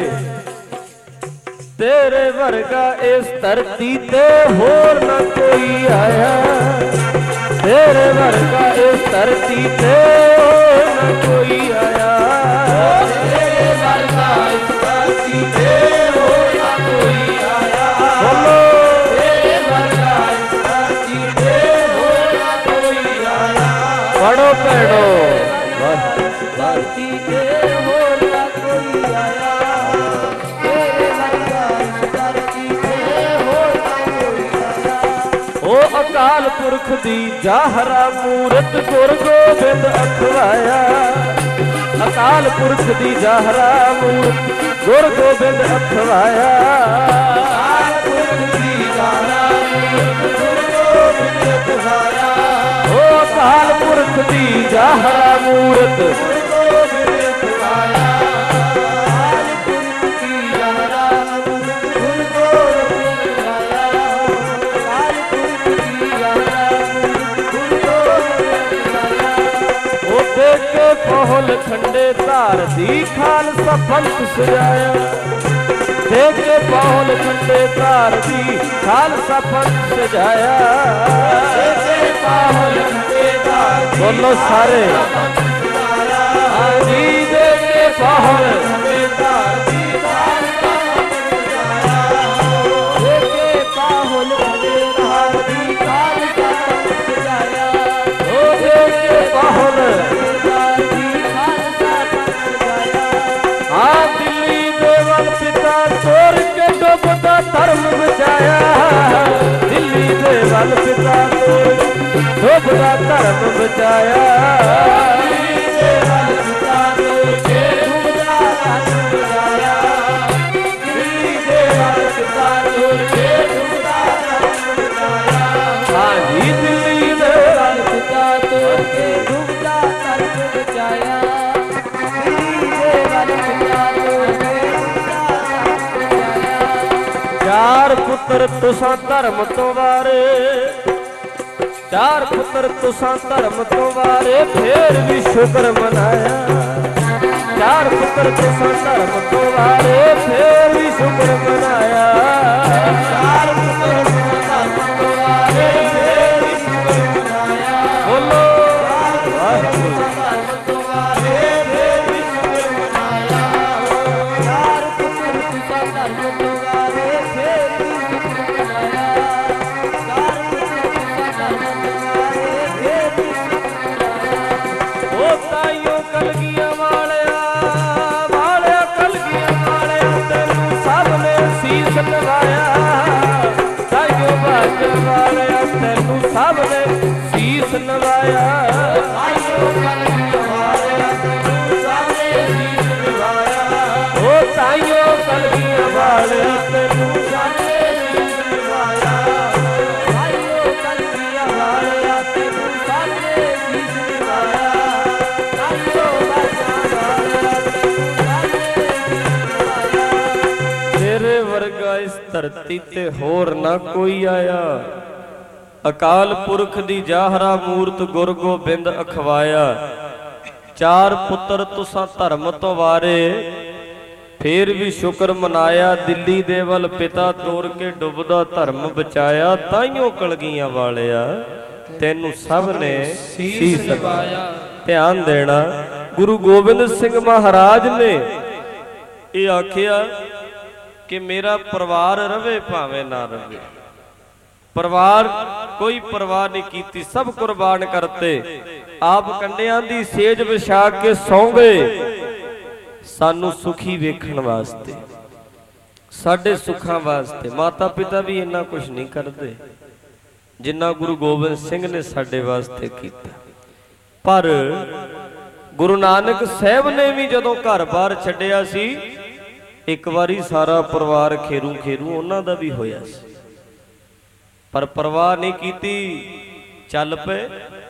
ਤੇਰੇ ਵਰਗਾ ਇਸ ਧਰਤੀ ਤੇ ਹੋਰ ਨਾ ਕੋਈ ਆਇਆ, ਤੇਰੇ ਵਰਗਾ ਇਸ ਧਰਤੀ ਤੇ ਹੋਰ ਨਾ ਕੋਈ ਆਇਆ, ਤੇਰੇ ਵਰਗਾ ਇਸ ਧਰਤੀ ਤੇ ਹੋਰ ਨਾ ਕੋਈ ਆਇਆ। ਬੋਲੋ ਤੇਰੇ ਵਰਗਾ ਇਸ ਧਰਤੀ ਤੇ ਹੋਰ ਨਾ ਕੋਈ ਆਇਆ। ਪੜੋ ਭੈਣੋ ਧਰਤੀ ਤੇ ਹੋਰ ਨਾ ਕੋਈ ਆਇਆ, ਉਹ ਅਕਾਲ ਪੁਰਖ ਦੀ ਜ਼ਾਹਰਾ ਮੂਰਤ ਗੁਰ ਗੋਬਿੰਦ ਅਖਵਾਇਆ, ਅਕਾਲ ਪੁਰਖ ਦੀ ਜ਼ਾਹਰਾ ਮੂਰਤ ਗੁਰ ਗੋਬਿੰਦ ਅਖਵਾਇਆ, ਅਕਾਲ ਪੁਰਖ ਦੀ ਜ਼ਾਹਰਾ ਮੂਰਤ ਗੁਰ ਗੋਬਿੰਦ ਅਖਵਾਇਆ, ਉਹ ਅਕਾਲ ਪੁਰਖ ਦੀ ਜ਼ਾਹਰਾ ਮੂਰਤ ਗੁਰ ਗੋਬਿੰਦ ਅਖਵਾਇਆ, ਅਕਾਲ ਪੁਰਖ ਦੀ ਜ਼ਾਹਰਾ ਮੂਰਤ ਗੁਰ ਗੋਬਿੰਦ ਅਖਵਾਇਆ, ਅਕਾਲ ਪੁਰਖ ਦੀ ਜ਼ਾਹਰਾ ਮੂਰਤ ਗੁਰ ਗੋਬਿੰਦ ਅਖਵਾਇਆ। ਉਹ ਦੇਖ ਕੇ ਪਹੁਲ ਖੰਡੇ ਧਾਰ ਦੀ ਖਾਲਸਾ ਪੰਥ ਸਜਾਇਆ, ਦੇਖ ਕੇ ਪਹੁਲ ਖੰਡੇ ਧਾਰ ਦੀ ਖਾਲਸਾ ਪੰਥ ਸਜਾਇਆ, ਦੇਖ ਕੇ ਪਹੁਲ ਖੰਡੇ ਧਾਰ ਦੀ ਬੋਲੋ ਸਾਰੇ ਹਾਂਜੀ, ਦੇਖ ਕੇ ਪਹੁਲ ਖੰਡੇ ਧਾਰ ਦੀ ਖਾਲਸਾ ਪੰਥ ਸਜਾਇਆ, ਦੇਖ ਕੇ ਪਹੁਲ ਖੰਡੇ ਧਾਰ ਦੀ ਖਾਲਸਾ ਪੰਥ ਸਜਾਇਆ, ਉਹ ਦੇਖ ਕੇ ਪਹੁਲ ਤੋਰ ਕੇ ਡੁੱਬਦਾ ਧਰਮ ਬਚਾਇਆ, ਦਿੱਲੀ ਦੇ ਵੱਲ ਪਿਤਾ ਤੋਰ ਡੁੱਬਦਾ ਧਰਮ ਬਚਾਇਆ, ਦਿੱਲੀ ਦੇ ਵੱਲ ਪਿਤਾ ਤੋਰ ਕੇ ਡੁੱਬਦਾ ਧਰਮ ਬਚਾਇਆ, ਦਿੱਲੀ ਦੇ ਵੱਲ ਪਿਤਾ ਤੋਰ ਕੇ ਡੁੱਬਦਾ ਧਰਮ ਬਚਾਇਆ, ਹਾਂਜੀ ਦਿੱਲੀ ਦੇ ਵੱਲ ਪਿਤਾ ਤੋਰ ਕੇ ਡੁੱਬਦਾ ਧਰਮ ਬਚਾਇਆ, ਦਿੱਲੀ ਦੇ ਵੱਲ ਪਿਤਾ ਤੋਰ ਕੇ ਚਾਰ ਪੁੱਤਰ ਤੁਸਾਂ ਧਰਮ ਤੋਂ ਵਾਰੇ, ਚਾਰ ਪੁੱਤਰ ਤੁਸਾਂ ਧਰਮ ਤੋਂ ਵਾਰੇ, ਫੇਰ ਵੀ ਸ਼ੁਕਰ ਮਨਾਇਆ, ਚਾਰ ਪੁੱਤਰ ਤੁਸਾਂ ਧਰਮ ਤੋਂ ਵਾਰੇ, ਫੇਰ ਵੀ ਸ਼ੁਕਰ ਮਨਾਇਆ, ਚਾਰ ਪੁੱਤਰ ਤੁਸਾਂ ਧਰਮ ਤੋਂ ਵਾਰੇ, ਫੇਰ ਵੀ ਸ਼ੁਕਰ ਮਨਾਇਆ, ਬੋਲੋ ਵਾਹਿਗੁਰੂ ਧਰਮ ਤੋਂ ਵਾਰੇ, ਫੇਰ ਵੀ ਸ਼ੁਕਰ ਮਨਾਇਆ, ਚਾਰ ਪੁੱਤਰ ਤੁਸਾਂ ਧਰਮ ਤੋਂ ਵਾਰੇ, ਕਲਗੀਆਂ ਵਾਲਿਆ ਵਾਲਿਆ, ਕਲਗੀਆਂ ਵਾਲਿਆ ਤੈਨੂੰ ਸਭ ਨੇ ਸੀਸ ਨਵਾਇਆ, ਤਾਈਓ ਬਾਜਣ ਵਾਲਿਆ ਤੈਨੂੰ ਸਭ ਨੇ ਸੀਸ ਨਵਾਇਆ, ਤਾਈਓ ਕਲਗੀਆਂ ਵਾਲਿਆ ਤੈਨੂੰ ਸਭ ਨੇ ਸੀਸ ਨਵਾਇਆ, ਉਹ ਤਾਈਓ ਕਲਗੀਆਂ ਵਾਲਿਆ ਤੈਨੂੰ ਸਭ ਨੇ ਸੀਸ ਨਵਾਇਆ, ਤਾਈਓ ਕਲਗੀਆਂ ਵਾਲਿਆ ਤੈਨੂੰ ਸਭ ਨੇ ਸੀਸ ਨਵਾਇਆ, ਤੇਰੇ ਵਰਗਾ ਇਸ ਧਰਤੀ ਤੇ ਹੋਰ ਨਾ ਕੋਈ ਆਇਆ, ਅਕਾਲ ਪੁਰਖ ਦੀ ਜ਼ਾਹਰਾ ਮੂਰਤ ਗੁਰ ਗੋਬਿੰਦ ਅਖਵਾਇਆ, ਚਾਰ ਪੁੱਤਰ ਤੁਸਾਂ ਧਰਮ ਤੋਂ ਵਾਰੇ, ਫੇਰ ਵੀ ਸ਼ੁਕਰ ਮਨਾਇਆ, ਦਿੱਲੀ ਦੇ ਵੱਲ ਪਿਤਾ ਤੋਰ ਕੇ ਡੁੱਬਦਾ ਧਰਮ ਬਚਾਇਆ, ਤਾਈਓ ਕਲਗੀਆਂ ਵਾਲਿਆ ਤੈਨੂੰ ਸਭ ਨੇ ਸੀਸ ਨਵਾਇਆ। ਧਿਆਨ ਦੇਣਾ, ਗੁਰੂ ਗੋਬਿੰਦ ਸਿੰਘ ਮਹਾਰਾਜ ਨੇ ਇਹ ਆਖਿਆ ਕਿ ਮੇਰਾ ਪਰਿਵਾਰ ਰਵੇ ਭਾਵੇਂ ਨਾ ਰਵੇ, ਪਰਿਵਾਰ ਕੋਈ ਪਰਵਾਹ ਨਹੀਂ ਕੀਤੀ, ਸਭ ਕੁਰਬਾਨ ਕਰਤੇ, ਆਪ ਕੰਡਿਆਂ ਦੀ ਸੇਜ ਵਿਛਾ ਕੇ ਸੌਂ ਗਏ, ਸਾਨੂੰ ਸੁਖੀ ਵੇਖਣ ਵਾਸਤੇ, ਸਾਡੇ ਸੁੱਖਾਂ ਵਾਸਤੇ। ਮਾਤਾ ਪਿਤਾ ਵੀ ਇੰਨਾ ਕੁਝ ਨਹੀਂ ਕਰਦੇ ਜਿੰਨਾ ਗੁਰੂ ਗੋਬਿੰਦ ਸਿੰਘ ਨੇ ਸਾਡੇ ਵਾਸਤੇ ਕੀਤਾ। ਪਰ ਗੁਰੂ ਨਾਨਕ ਸਾਹਿਬ ਨੇ ਵੀ ਜਦੋਂ ਘਰ-ਬਾਰ ਛੱਡਿਆ ਸੀ, ਇੱਕ ਵਾਰੀ ਸਾਰਾ ਪਰਿਵਾਰ ਖੇਰੂ ਖੇਰੂ ਉਹਨਾਂ ਦਾ ਵੀ ਹੋਇਆ ਸੀ, ਪਰ ਪਰਵਾਹ ਨਹੀਂ ਕੀਤੀ, ਚੱਲ ਪਏ।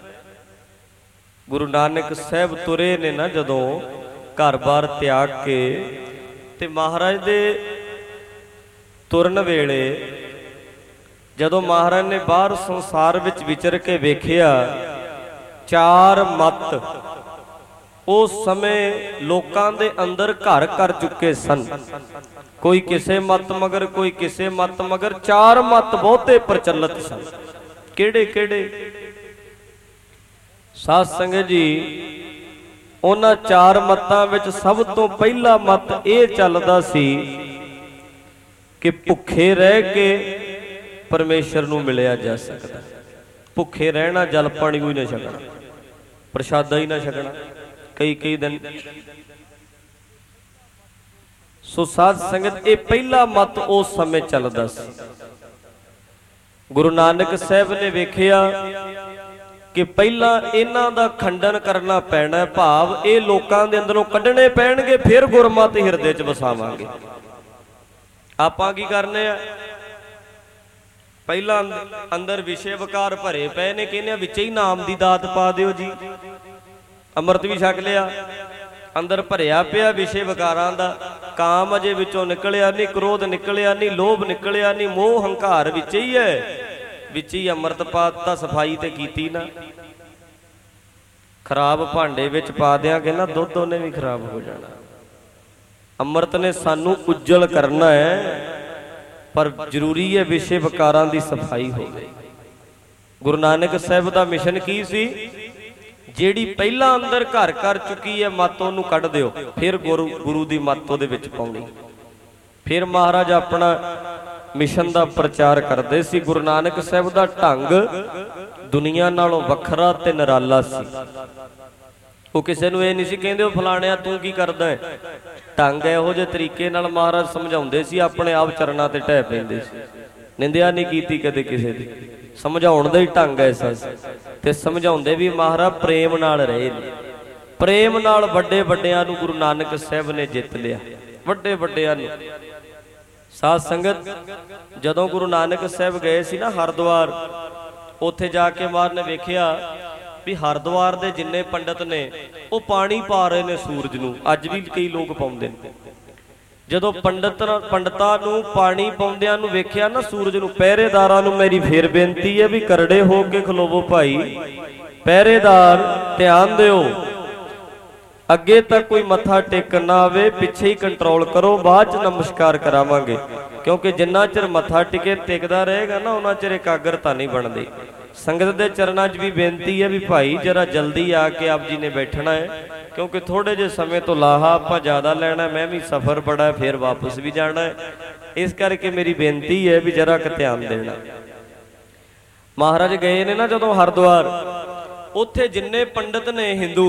ਗੁਰੂ ਨਾਨਕ ਸਾਹਿਬ ਤੁਰੇ ਨੇ ਨਾ ਜਦੋਂ ਘਰ-ਬਾਰ ਤਿਆਗ ਕੇ, ਤੇ ਮਹਾਰਾਜ ਦੇ ਤੁਰਨ ਵੇਲੇ ਜਦੋਂ ਮਹਾਰਾਜ ਨੇ ਬਾਹਰ ਸੰਸਾਰ ਵਿੱਚ ਵਿਚਰ ਕੇ ਵੇਖਿਆ, ਚਾਰ ਮਤ ਉਸ ਸਮੇਂ ਲੋਕਾਂ ਦੇ ਅੰਦਰ ਘਰ ਕਰ ਚੁੱਕੇ ਸਨ। ਕੋਈ ਕਿਸੇ ਮਤ ਮਗਰ, ਕੋਈ ਕਿਸੇ ਮਤ ਮਗਰ, ਚਾਰ ਮਤ ਬਹੁਤੇ ਪ੍ਰਚਲਿਤ ਸਨ। ਕਿਹੜੇ ਕਿਹੜੇ? ਸਾਧ ਸੰਗਤ ਜੀ, ਉਹਨਾਂ ਚਾਰ ਮਤਾਂ ਵਿੱਚ ਸਭ ਤੋਂ ਪਹਿਲਾ ਮਤ ਇਹ ਚੱਲਦਾ ਸੀ ਕਿ ਭੁੱਖੇ ਰਹਿ ਕੇ ਪਰਮੇਸ਼ਰ ਨੂੰ ਮਿਲਿਆ ਜਾ ਸਕਦਾ। ਭੁੱਖੇ ਰਹਿਣਾ, ਜਲ ਪਾਣੀ ਕੋਈ ਨਾ ਛਕਣਾ, ਪ੍ਰਸ਼ਾਦਾ ਹੀ ਨਾ ਛਕਣਾ ਕਈ ਦਿਨ। ਸੋ ਸਾਧ ਸੰਗਤ, ਇਹ ਪਹਿਲਾ ਮਤ ਉਸ ਸਮੇਂ ਚੱਲਦਾ ਸੀ। ਗੁਰੂ ਨਾਨਕ ਸਾਹਿਬ ਨੇ ਵੇਖਿਆ ਕਿ ਪਹਿਲਾਂ ਇਹਨਾਂ ਦਾ ਖੰਡਨ ਕਰਨਾ ਪੈਣਾ, ਭਾਵ ਇਹ ਲੋਕਾਂ ਦੇ ਅੰਦਰੋਂ ਕੱਢਣੇ ਪੈਣਗੇ, ਫਿਰ ਗੁਰਮਤਿ ਹਿਰਦੇ 'ਚ ਵਸਾਵਾਂਗੇ। ਆਪਾਂ ਕੀ ਕਰਨੇ ਆ? ਪਹਿਲਾਂ ਅੰਦਰ ਵਿਸ਼ੇ ਵਿਕਾਰ ਭਰੇ ਪਏ ਨੇ, ਕਹਿੰਦੇ ਵਿੱਚ ਹੀ ਨਾਮ ਦੀ ਦਾਤ ਪਾ ਦਿਓ ਜੀ। ਅੰਮ੍ਰਿਤ ਵੀ ਛਕ ਲਿਆ, ਅੰਦਰ ਭਰਿਆ ਪਿਆ ਵਿਸ਼ੇ ਵਿਕਾਰਾਂ ਦਾ। ਕਾਮ ਅਜੇ ਵਿੱਚੋਂ ਨਿਕਲਿਆ ਨਹੀਂ, ਕ੍ਰੋਧ ਨਿਕਲਿਆ ਨਹੀਂ, ਲੋਭ ਨਿਕਲਿਆ ਨਹੀਂ, ਮੋਹ ਹੰਕਾਰ ਵਿੱਚ ਹੀ ਹੈ। ਵਿੱਚ ਹੀ ਅੰਮ੍ਰਿਤ ਪਾ ਦਿੱਤਾ, ਸਫਾਈ ਤੇ ਕੀਤੀ ਨਾ। ਖਰਾਬ ਭਾਂਡੇ ਵਿੱਚ ਪਾ ਦਿਆਂਗੇ ਨਾ, ਦੁੱਧ ਉਹਨੇ ਵੀ ਖਰਾਬ ਹੋ ਜਾਣਾ। ਅੰਮ੍ਰਿਤ ਨੇ ਸਾਨੂੰ ਉਜਲ ਕਰਨਾ ਹੈ, ਪਰ ਜ਼ਰੂਰੀ ਹੈ ਵਿਸ਼ੇ ਵਿਕਾਰਾਂ ਦੀ ਸਫਾਈ ਹੋਵੇ। ਗੁਰੂ ਨਾਨਕ ਸਾਹਿਬ ਦਾ ਮਿਸ਼ਨ ਕੀ ਸੀ? ਜਿਹੜੀ ਪਹਿਲਾਂ ਅੰਦਰ ਘਰ ਕਰ ਚੁੱਕੀ ਹੈ ਮੱਤ, ਉਹਨੂੰ ਕੱਢ ਦਿਓ, ਫਿਰ ਗੁਰੂ ਦੀ ਮੱਤ ਉਹਦੇ ਵਿੱਚ ਪਾਉਣੀ। ਫਿਰ ਮਹਾਰਾਜ ਆਪਣਾ ਮਿਸ਼ਨ ਦਾ ਪ੍ਰਚਾਰ ਕਰਦੇ ਸੀ। ਗੁਰੂ ਨਾਨਕ ਸਾਹਿਬ ਦਾ ਢੰਗ ਦੁਨੀਆ ਨਾਲੋਂ ਵੱਖਰਾ ਤੇ ਨਿਰਾਲਾ ਸੀ। ਉਹ ਕਿਸੇ ਨੂੰ ਇਹ ਨਹੀਂ ਸੀ ਕਹਿੰਦੇ ਉਹ ਫਲਾਣਿਆ ਤੂੰ ਕੀ ਕਰਦਾ ਹੈ। ਢੰਗ ਇਹੋ ਜਿਹੇ ਤਰੀਕੇ ਨਾਲ ਮਹਾਰਾਜ ਸਮਝਾਉਂਦੇ ਸੀ, ਆਪਣੇ ਆਪ ਚਰਨਾਂ ਤੇ ਢਹਿ ਪੈਂਦੇ ਸੀ। ਨਿੰਦਿਆ ਨਹੀਂ ਕੀਤੀ ਕਦੇ ਕਿਸੇ ਦੀ। ਸਮਝਾਉਣ ਦਾ ਹੀ ਢੰਗ ਐਸਾ ਸੀ, ਤੇ ਸਮਝਾਉਂਦੇ ਵੀ ਮਹਾਰਾਜ ਪ੍ਰੇਮ ਨਾਲ ਰਹੇ ਨੇ। ਪ੍ਰੇਮ ਨਾਲ ਵੱਡੇ ਵੱਡਿਆਂ ਨੂੰ ਗੁਰੂ ਨਾਨਕ ਸਾਹਿਬ ਨੇ ਜਿੱਤ ਲਿਆ, ਵੱਡੇ ਵੱਡਿਆਂ ਨੂੰ। ਸਾਧ ਸੰਗਤ, ਜਦੋਂ ਗੁਰੂ ਨਾਨਕ ਸਾਹਿਬ ਗਏ ਸੀ ਨਾ ਹਰਿਦੁਆਰ, ਉੱਥੇ ਜਾ ਕੇ ਮਹਾਰਾਜ ਨੇ ਵੇਖਿਆ ਵੀ ਹਰਿਦੁਆਰ ਦੇ ਜਿੰਨੇ ਪੰਡਤ ਨੇ ਉਹ ਪਾਣੀ ਪਾ ਰਹੇ ਨੇ ਸੂਰਜ ਨੂੰ। ਅੱਜ ਵੀ ਕਈ ਲੋਕ ਪਾਉਂਦੇ ਨੇ। ਜਦੋਂ ਪੰਡਤਾਂ ਨੂੰ ਪਾਣੀ ਪਾਉਂਦਿਆਂ ਨੂੰ ਵੇਖਿਆ ਨਾ ਸੂਰਜ ਨੂੰ, ਪਹਿਰੇਦਾਰਾਂ ਨੂੰ ਮੇਰੀ ਫੇਰ ਬੇਨਤੀ ਹੈ ਵੀ ਕਰੜੇ ਹੋ ਕੇ ਖਲੋਵੋ ਭਾਈ। ਪਹਿਰੇਦਾਰ ਧਿਆਨ ਦਿਓ, ਅੱਗੇ ਤੱਕ ਕੋਈ ਮੱਥਾ ਟੇਕਣ ਨਾ ਆਵੇ, ਪਿੱਛੇ ਹੀ ਕੰਟਰੋਲ ਕਰੋ, ਬਾਅਦ ਚ ਨਮਸਕਾਰ ਕਰਾਵਾਂਗੇ। ਕਿਉਂਕਿ ਜਿੰਨਾ ਚਿਰ ਮੱਥਾ ਟੇਕਦਾ ਰਹੇਗਾ ਨਾ, ਉਹਨਾਂ ਚਿਰ ਇਕਾਗਰਤਾ ਨਹੀਂ ਬਣਦੀ। ਸੰਗਤ ਦੇ ਚਰਨਾਂ 'ਚ ਵੀ ਬੇਨਤੀ ਹੈ ਵੀ ਭਾਈ ਜਰਾ ਜਲਦੀ ਆ ਕੇ ਆਪ ਜੀ ਨੇ ਬੈਠਣਾ ਹੈ, ਕਿਉਂਕਿ ਥੋੜੇ ਜਿਹੇ ਸਮੇਂ ਤੋਂ ਲਾਹਾ ਆਪਾਂ ਜ਼ਿਆਦਾ ਲੈਣਾ। ਮੈਂ ਵੀ ਸਫ਼ਰ ਬੜਾ, ਫਿਰ ਵਾਪਸ ਵੀ ਜਾਣਾ ਹੈ। ਇਸ ਕਰਕੇ ਮੇਰੀ ਬੇਨਤੀ ਹੈ ਵੀ ਜਰਾ ਕੁ ਧਿਆਨ ਦੇਣਾ। ਮਹਾਰਾਜ ਗਏ ਨੇ ਨਾ ਜਦੋਂ ਹਰਿਦੁਆਰ, ਉੱਥੇ ਜਿੰਨੇ ਪੰਡਤ ਨੇ ਹਿੰਦੂ,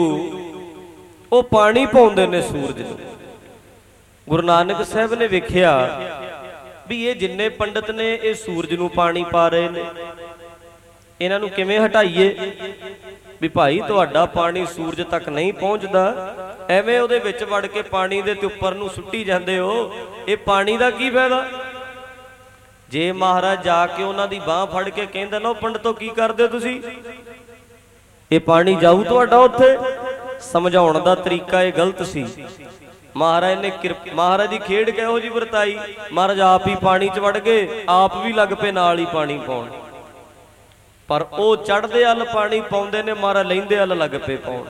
ਉਹ ਪਾਣੀ ਪਾਉਂਦੇ ਨੇ ਸੂਰਜ ਨੂੰ। ਗੁਰੂ ਨਾਨਕ ਸਾਹਿਬ ਨੇ ਵੇਖਿਆ ਵੀ ਇਹ ਜਿੰਨੇ ਪੰਡਤ ਨੇ ਇਹ ਸੂਰਜ ਨੂੰ ਪਾਣੀ ਪਾ ਰਹੇ ਨੇ, ਇਹਨਾਂ ਨੂੰ ਕਿਵੇਂ ਹਟਾਈਏ? ਵੀ ਭਾਈ ਤੁਹਾਡਾ ਪਾਣੀ ਸੂਰਜ ਤੱਕ ਨਹੀਂ ਪਹੁੰਚਦਾ, ਐਵੇਂ ਉਹਦੇ ਵਿੱਚ ਵੜ ਕੇ ਪਾਣੀ ਦੇ ਤੇ ਉੱਪਰ ਨੂੰ ਸੁੱਟੀ ਜਾਂਦੇ ਹੋ, ਇਹ ਪਾਣੀ ਦਾ ਕੀ ਫਾਇਦਾ? ਜੇ ਮਹਾਰਾਜ ਜਾ ਕੇ ਉਹਨਾਂ ਦੀ ਬਾਹ ਫੜ ਕੇ ਕਹਿੰਦਾ ਨਾ, ਪੰਡਤੋ ਕੀ ਕਰਦੇ ਹੋ ਤੁਸੀਂ, ਇਹ ਪਾਣੀ ਜਾਊ ਤੁਹਾਡਾ ਉੱਥੇ। ਸਮਝਾਉਣ ਦਾ ਤਰੀਕਾ ਇਹ ਗਲਤ ਸੀ। ਮਹਾਰਾਜ ਨੇ ਮਹਾਰਾਜ ਦੀ ਖੇਡ ਕਿਹੋ ਜਿਹੀ ਵਰਤਾਈ, ਮਹਾਰਾਜ ਆਪ ਹੀ ਪਾਣੀ 'ਚ ਵੜ ਗਏ, ਆਪ ਵੀ ਲੱਗ ਪਏ ਨਾਲ ਹੀ ਪਾਣੀ ਪਾਉਣ। ਪਰ ਉਹ ਚੜ੍ਹਦੇ ਵੱਲ ਪਾਣੀ ਪਾਉਂਦੇ ਨੇ, ਮਹਾਰਾਜ ਲੈਂਦੇ ਵੱਲ ਲੱਗ ਪਏ ਪਾਉਣ।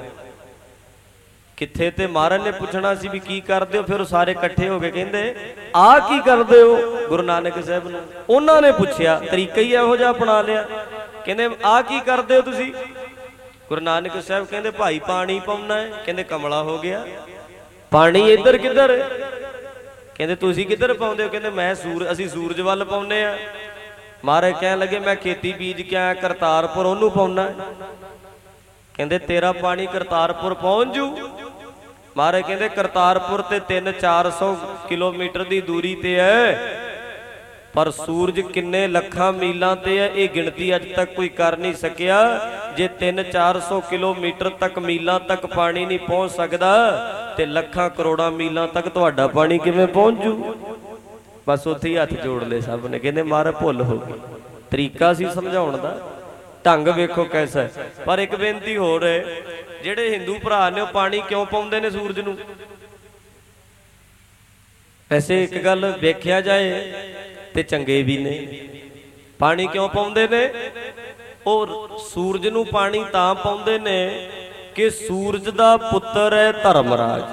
ਕਿੱਥੇ ਤੇ ਮਹਾਰਾਜ ਨੇ ਪੁੱਛਣਾ ਸੀ ਵੀ ਕੀ ਕਰਦੇ ਹੋ, ਫਿਰ ਉਹ ਸਾਰੇ ਇਕੱਠੇ ਹੋ ਕੇ ਕਹਿੰਦੇ ਆਹ ਕੀ ਕਰਦੇ ਹੋ ਗੁਰੂ ਨਾਨਕ ਸਾਹਿਬ ਨੂੰ। ਉਹਨਾਂ ਨੇ ਪੁੱਛਿਆ, ਤਰੀਕਾ ਹੀ ਇਹੋ ਜਿਹਾ ਅਪਣਾ ਲਿਆ। ਕਹਿੰਦੇ ਆਹ ਕੀ ਕਰਦੇ ਹੋ ਤੁਸੀਂ? ਗੁਰੂ ਨਾਨਕ ਸਾਹਿਬ ਕਹਿੰਦੇ ਭਾਈ ਪਾਣੀ ਪਾਉਣਾ ਹੈ। ਕਹਿੰਦੇ ਕਮਲਾ ਹੋ ਗਿਆ, ਪਾਣੀ ਇੱਧਰ ਕਿੱਧਰ? ਕਹਿੰਦੇ ਤੁਸੀਂ ਕਿੱਧਰ ਪਾਉਂਦੇ ਹੋ? ਕਹਿੰਦੇ ਅਸੀਂ ਸੂਰਜ ਵੱਲ ਪਾਉਂਦੇ ਆ। ਮਹਾਰਾਜ ਕਹਿਣ ਲੱਗੇ ਮੈਂ ਖੇਤੀ ਬੀਜ ਕੇ ਆਇਆ ਕਰਤਾਰਪੁਰ, ਉਹਨੂੰ ਪਾਉਣਾ। ਕਹਿੰਦੇ ਤੇਰਾ ਪਾਣੀ ਕਰਤਾਰਪੁਰ ਪਹੁੰਚ ਜੂ? ਮਹਾਰਾਜ ਕਹਿੰਦੇ ਕਰਤਾਰਪੁਰ ਤੇ 300-400 ਕਿਲੋਮੀਟਰ ਦੀ ਦੂਰੀ ਤੇ ਹੈ, ਪਰ ਸੂਰਜ ਕਿੰਨੇ ਲੱਖਾਂ ਮੀਲਾਂ ਤੇ ਹੈ, ਇਹ ਗਿਣਤੀ ਅੱਜ ਤੱਕ ਕੋਈ ਕਰ ਨਹੀਂ ਸਕਿਆ। ਜੇ 300-400 ਕਿਲੋਮੀਟਰ ਤੱਕ ਮੀਲਾਂ ਤੱਕ ਪਾਣੀ ਨਹੀਂ ਪਹੁੰਚ ਸਕਦਾ, ਤੇ ਲੱਖਾਂ ਕਰੋੜਾਂ ਮੀਲਾਂ ਤੱਕ ਤੁਹਾਡਾ ਪਾਣੀ ਕਿਵੇਂ ਪਹੁੰਚ ਜੂ? ਬਸ ਉੱਥੇ ਹੀ ਹੱਥ ਜੋੜ ਲਏ ਸਭ ਨੇ। ਕਹਿੰਦੇ ਮਹਾਰਾਜ ਭੁੱਲ ਹੋ ਗਈ, ਤਰੀਕਾ ਸੀ ਸਮਝਾਉਣ ਦਾ, ਢੰਗ ਵੇਖੋ ਕੈਸਾ। ਪਰ ਇੱਕ ਬੇਨਤੀ ਹੋਰ ਹੈ, ਜਿਹੜੇ ਹਿੰਦੂ ਭਰਾ ਨੇ ਉਹ ਪਾਣੀ ਕਿਉਂ ਪਾਉਂਦੇ ਨੇ ਸੂਰਜ ਨੂੰ? ਵੈਸੇ ਇੱਕ ਗੱਲ ਵੇਖਿਆ ਜਾਏ ਤੇ ਚੰਗੇ ਵੀ ਨੇ, ਪਾਣੀ ਕਿਉਂ ਪਾਉਂਦੇ ਨੇ? ਉਹ ਸੂਰਜ ਨੂੰ ਪਾਣੀ ਤਾਂ ਪਾਉਂਦੇ ਨੇ ਕਿ ਸੂਰਜ ਦਾ ਪੁੱਤਰ ਹੈ ਧਰਮਰਾਜ।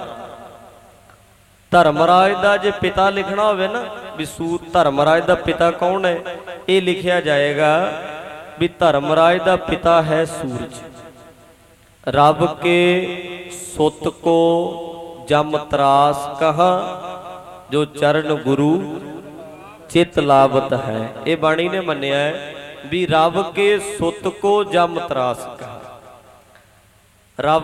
ਧਰਮਰਾਜ ਦਾ ਜੇ ਪਿਤਾ ਲਿਖਣਾ ਹੋਵੇ ਨਾ ਵੀ ਧਰਮਰਾਜ ਦਾ ਪਿਤਾ ਕੌਣ ਹੈ, ਇਹ ਲਿਖਿਆ ਜਾਏਗਾ ਵੀ ਧਰਮਰਾਜ ਦਾ ਪਿਤਾ ਹੈ ਸੂਰਜ। ਰੱਬ ਕੇ ਸੁਤ ਕੋ ਜਮ ਤਰਾਸ ਕਹਾ, ਜੋ ਚਰਨ ਗੁਰੂ ਚਿਤ ਲਾਵਤ ਹੈ। ਇਹ ਬਾਣੀ ਨੇ ਮੰਨਿਆ ਹੈ ਵੀ ਰੱਬ ਕੇ ਸੁਤ ਕੋ ਜਮ ਤਰਾਸ ਕਹਾ। ਰੱਬ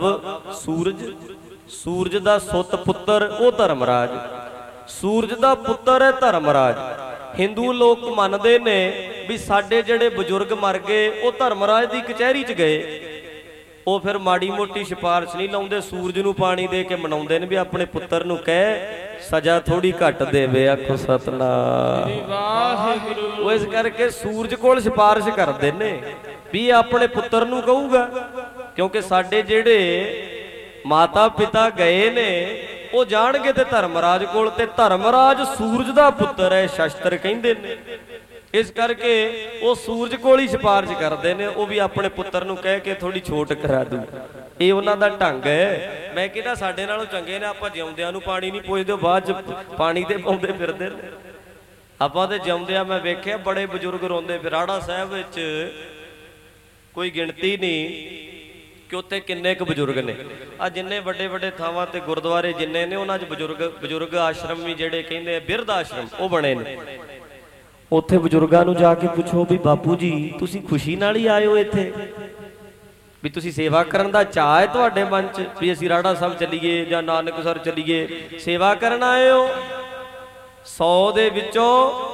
ਸੂਰਜ ਦਾ ਸੁੱਤ ਪੁੱਤਰ ਉਹ ਧਰਮਰਾਜ, ਸੂਰਜ ਦਾ ਪੁੱਤਰ ਹੈ ਧਰਮਰਾਜ। ਹਿੰਦੂ ਲੋਕ ਮੰਨਦੇ ਨੇ ਵੀ ਸਾਡੇ ਜਿਹੜੇ ਬਜ਼ੁਰਗ ਮਰ ਗਏ ਉਹ ਧਰਮਰਾਜ ਦੀ ਕਚਹਿਰੀ 'ਚ ਗਏ, ਉਹ ਫਿਰ ਮਾੜੀ ਮੋਟੀ ਸਿਫਾਰਿਸ਼ ਨਹੀਂ ਲਾਉਂਦੇ, ਸੂਰਜ ਨੂੰ ਪਾਣੀ ਦੇ ਕੇ ਮਨਾਉਂਦੇ ਨੇ ਵੀ ਆਪਣੇ ਪੁੱਤਰ ਨੂੰ ਕਹਿ ਸਜ਼ਾ ਥੋੜੀ ਘੱਟ ਦੇਵੇ। ਆਖੋ ਸਤਨਾਮ ਵਾਹਿਗੁਰੂ। ਉਹ ਇਸ ਕਰਕੇ ਸੂਰਜ ਕੋਲ ਸਿਫਾਰਿਸ਼ ਕਰਦੇ ਨੇ ਵੀ ਆਪਣੇ ਪੁੱਤਰ ਨੂੰ ਕਹੂਗਾ, ਕਿਉਂਕਿ ਸਾਡੇ ਜਿਹੜੇ ਮਾਤਾ ਪਿਤਾ ਗਏ ਨੇ ਉਹ ਜਾਣਗੇ ਤੇ ਧਰਮਰਾਜ ਕੋਲ, ਤੇ ਧਰਮਰਾਜ ਸੂਰਜ ਦਾ ਪੁੱਤਰ ਹੈ, ਸ਼ਸਤਰ ਕਹਿੰਦੇ ਨੇ। ਇਸ ਕਰਕੇ ਉਹ ਸੂਰਜ ਕੋਲ ਹੀ ਸਿਫਾਰਿਸ਼ ਕਰਦੇ ਨੇ, ਉਹ ਵੀ ਆਪਣੇ ਪੁੱਤਰ ਨੂੰ ਕਹਿ ਕੇ ਥੋੜੀ ਛੋਟ ਕਰਾ ਦੂ। ਇਹ ਉਹਨਾਂ ਦਾ ਢੰਗ ਹੈ। ਮੈਂ ਕਹਿੰਦਾ ਸਾਡੇ ਨਾਲੋਂ ਚੰਗੇ ਨੇ, ਆਪਾਂ ਜਿਉਂਦਿਆਂ ਨੂੰ ਪਾਣੀ ਨਹੀਂ ਪੁੱਛਦੇ, ਬਾਅਦ ਚ ਪਾਣੀ ਤੇ ਪਾਉਂਦੇ ਫਿਰਦੇ ਨੇ। ਆਪਾਂ ਤੇ ਜਿਉਂਦਿਆਂ ਮੈਂ ਵੇਖਿਆ ਬੜੇ ਬਜ਼ੁਰਗ ਰੋਂਦੇ ਫਿਰ। ਰਾੜਾ ਸਾਹਿਬ ਵਿੱਚ ਕੋਈ ਗਿਣਤੀ ਨਹੀਂ ਕਿ ਉੱਥੇ ਕਿੰਨੇ ਕੁ ਬਜ਼ੁਰਗ ਨੇ। ਆ ਜਿੰਨੇ ਵੱਡੇ ਵੱਡੇ ਥਾਵਾਂ ਤੇ ਗੁਰਦੁਆਰੇ ਜਿੰਨੇ ਨੇ ਉਹਨਾਂ 'ਚ ਬਜ਼ੁਰਗ ਆਸ਼ਰਮ ਵੀ ਜਿਹੜੇ ਕਹਿੰਦੇ ਬਿਰਧ ਆਸ਼ਰਮ ਉਹ ਬਣੇ ਨੇ। ਉੱਥੇ ਬਜ਼ੁਰਗਾਂ ਨੂੰ ਜਾ ਕੇ ਪੁੱਛੋ ਵੀ ਬਾਪੂ ਜੀ ਤੁਸੀਂ ਖੁਸ਼ੀ ਨਾਲ ਹੀ ਆਏ ਹੋ ਇੱਥੇ, ਵੀ ਤੁਸੀਂ ਸੇਵਾ ਕਰਨ ਦਾ ਚਾਅ ਹੈ ਤੁਹਾਡੇ ਮਨ 'ਚ ਵੀ ਅਸੀਂ ਰਾੜਾ ਸਾਹਿਬ ਚੱਲੀਏ ਜਾਂ ਨਾਨਕਸਰ ਚੱਲੀਏ, ਸੇਵਾ ਕਰਨ ਆਏ ਹੋ? 100 ਦੇ ਵਿੱਚੋਂ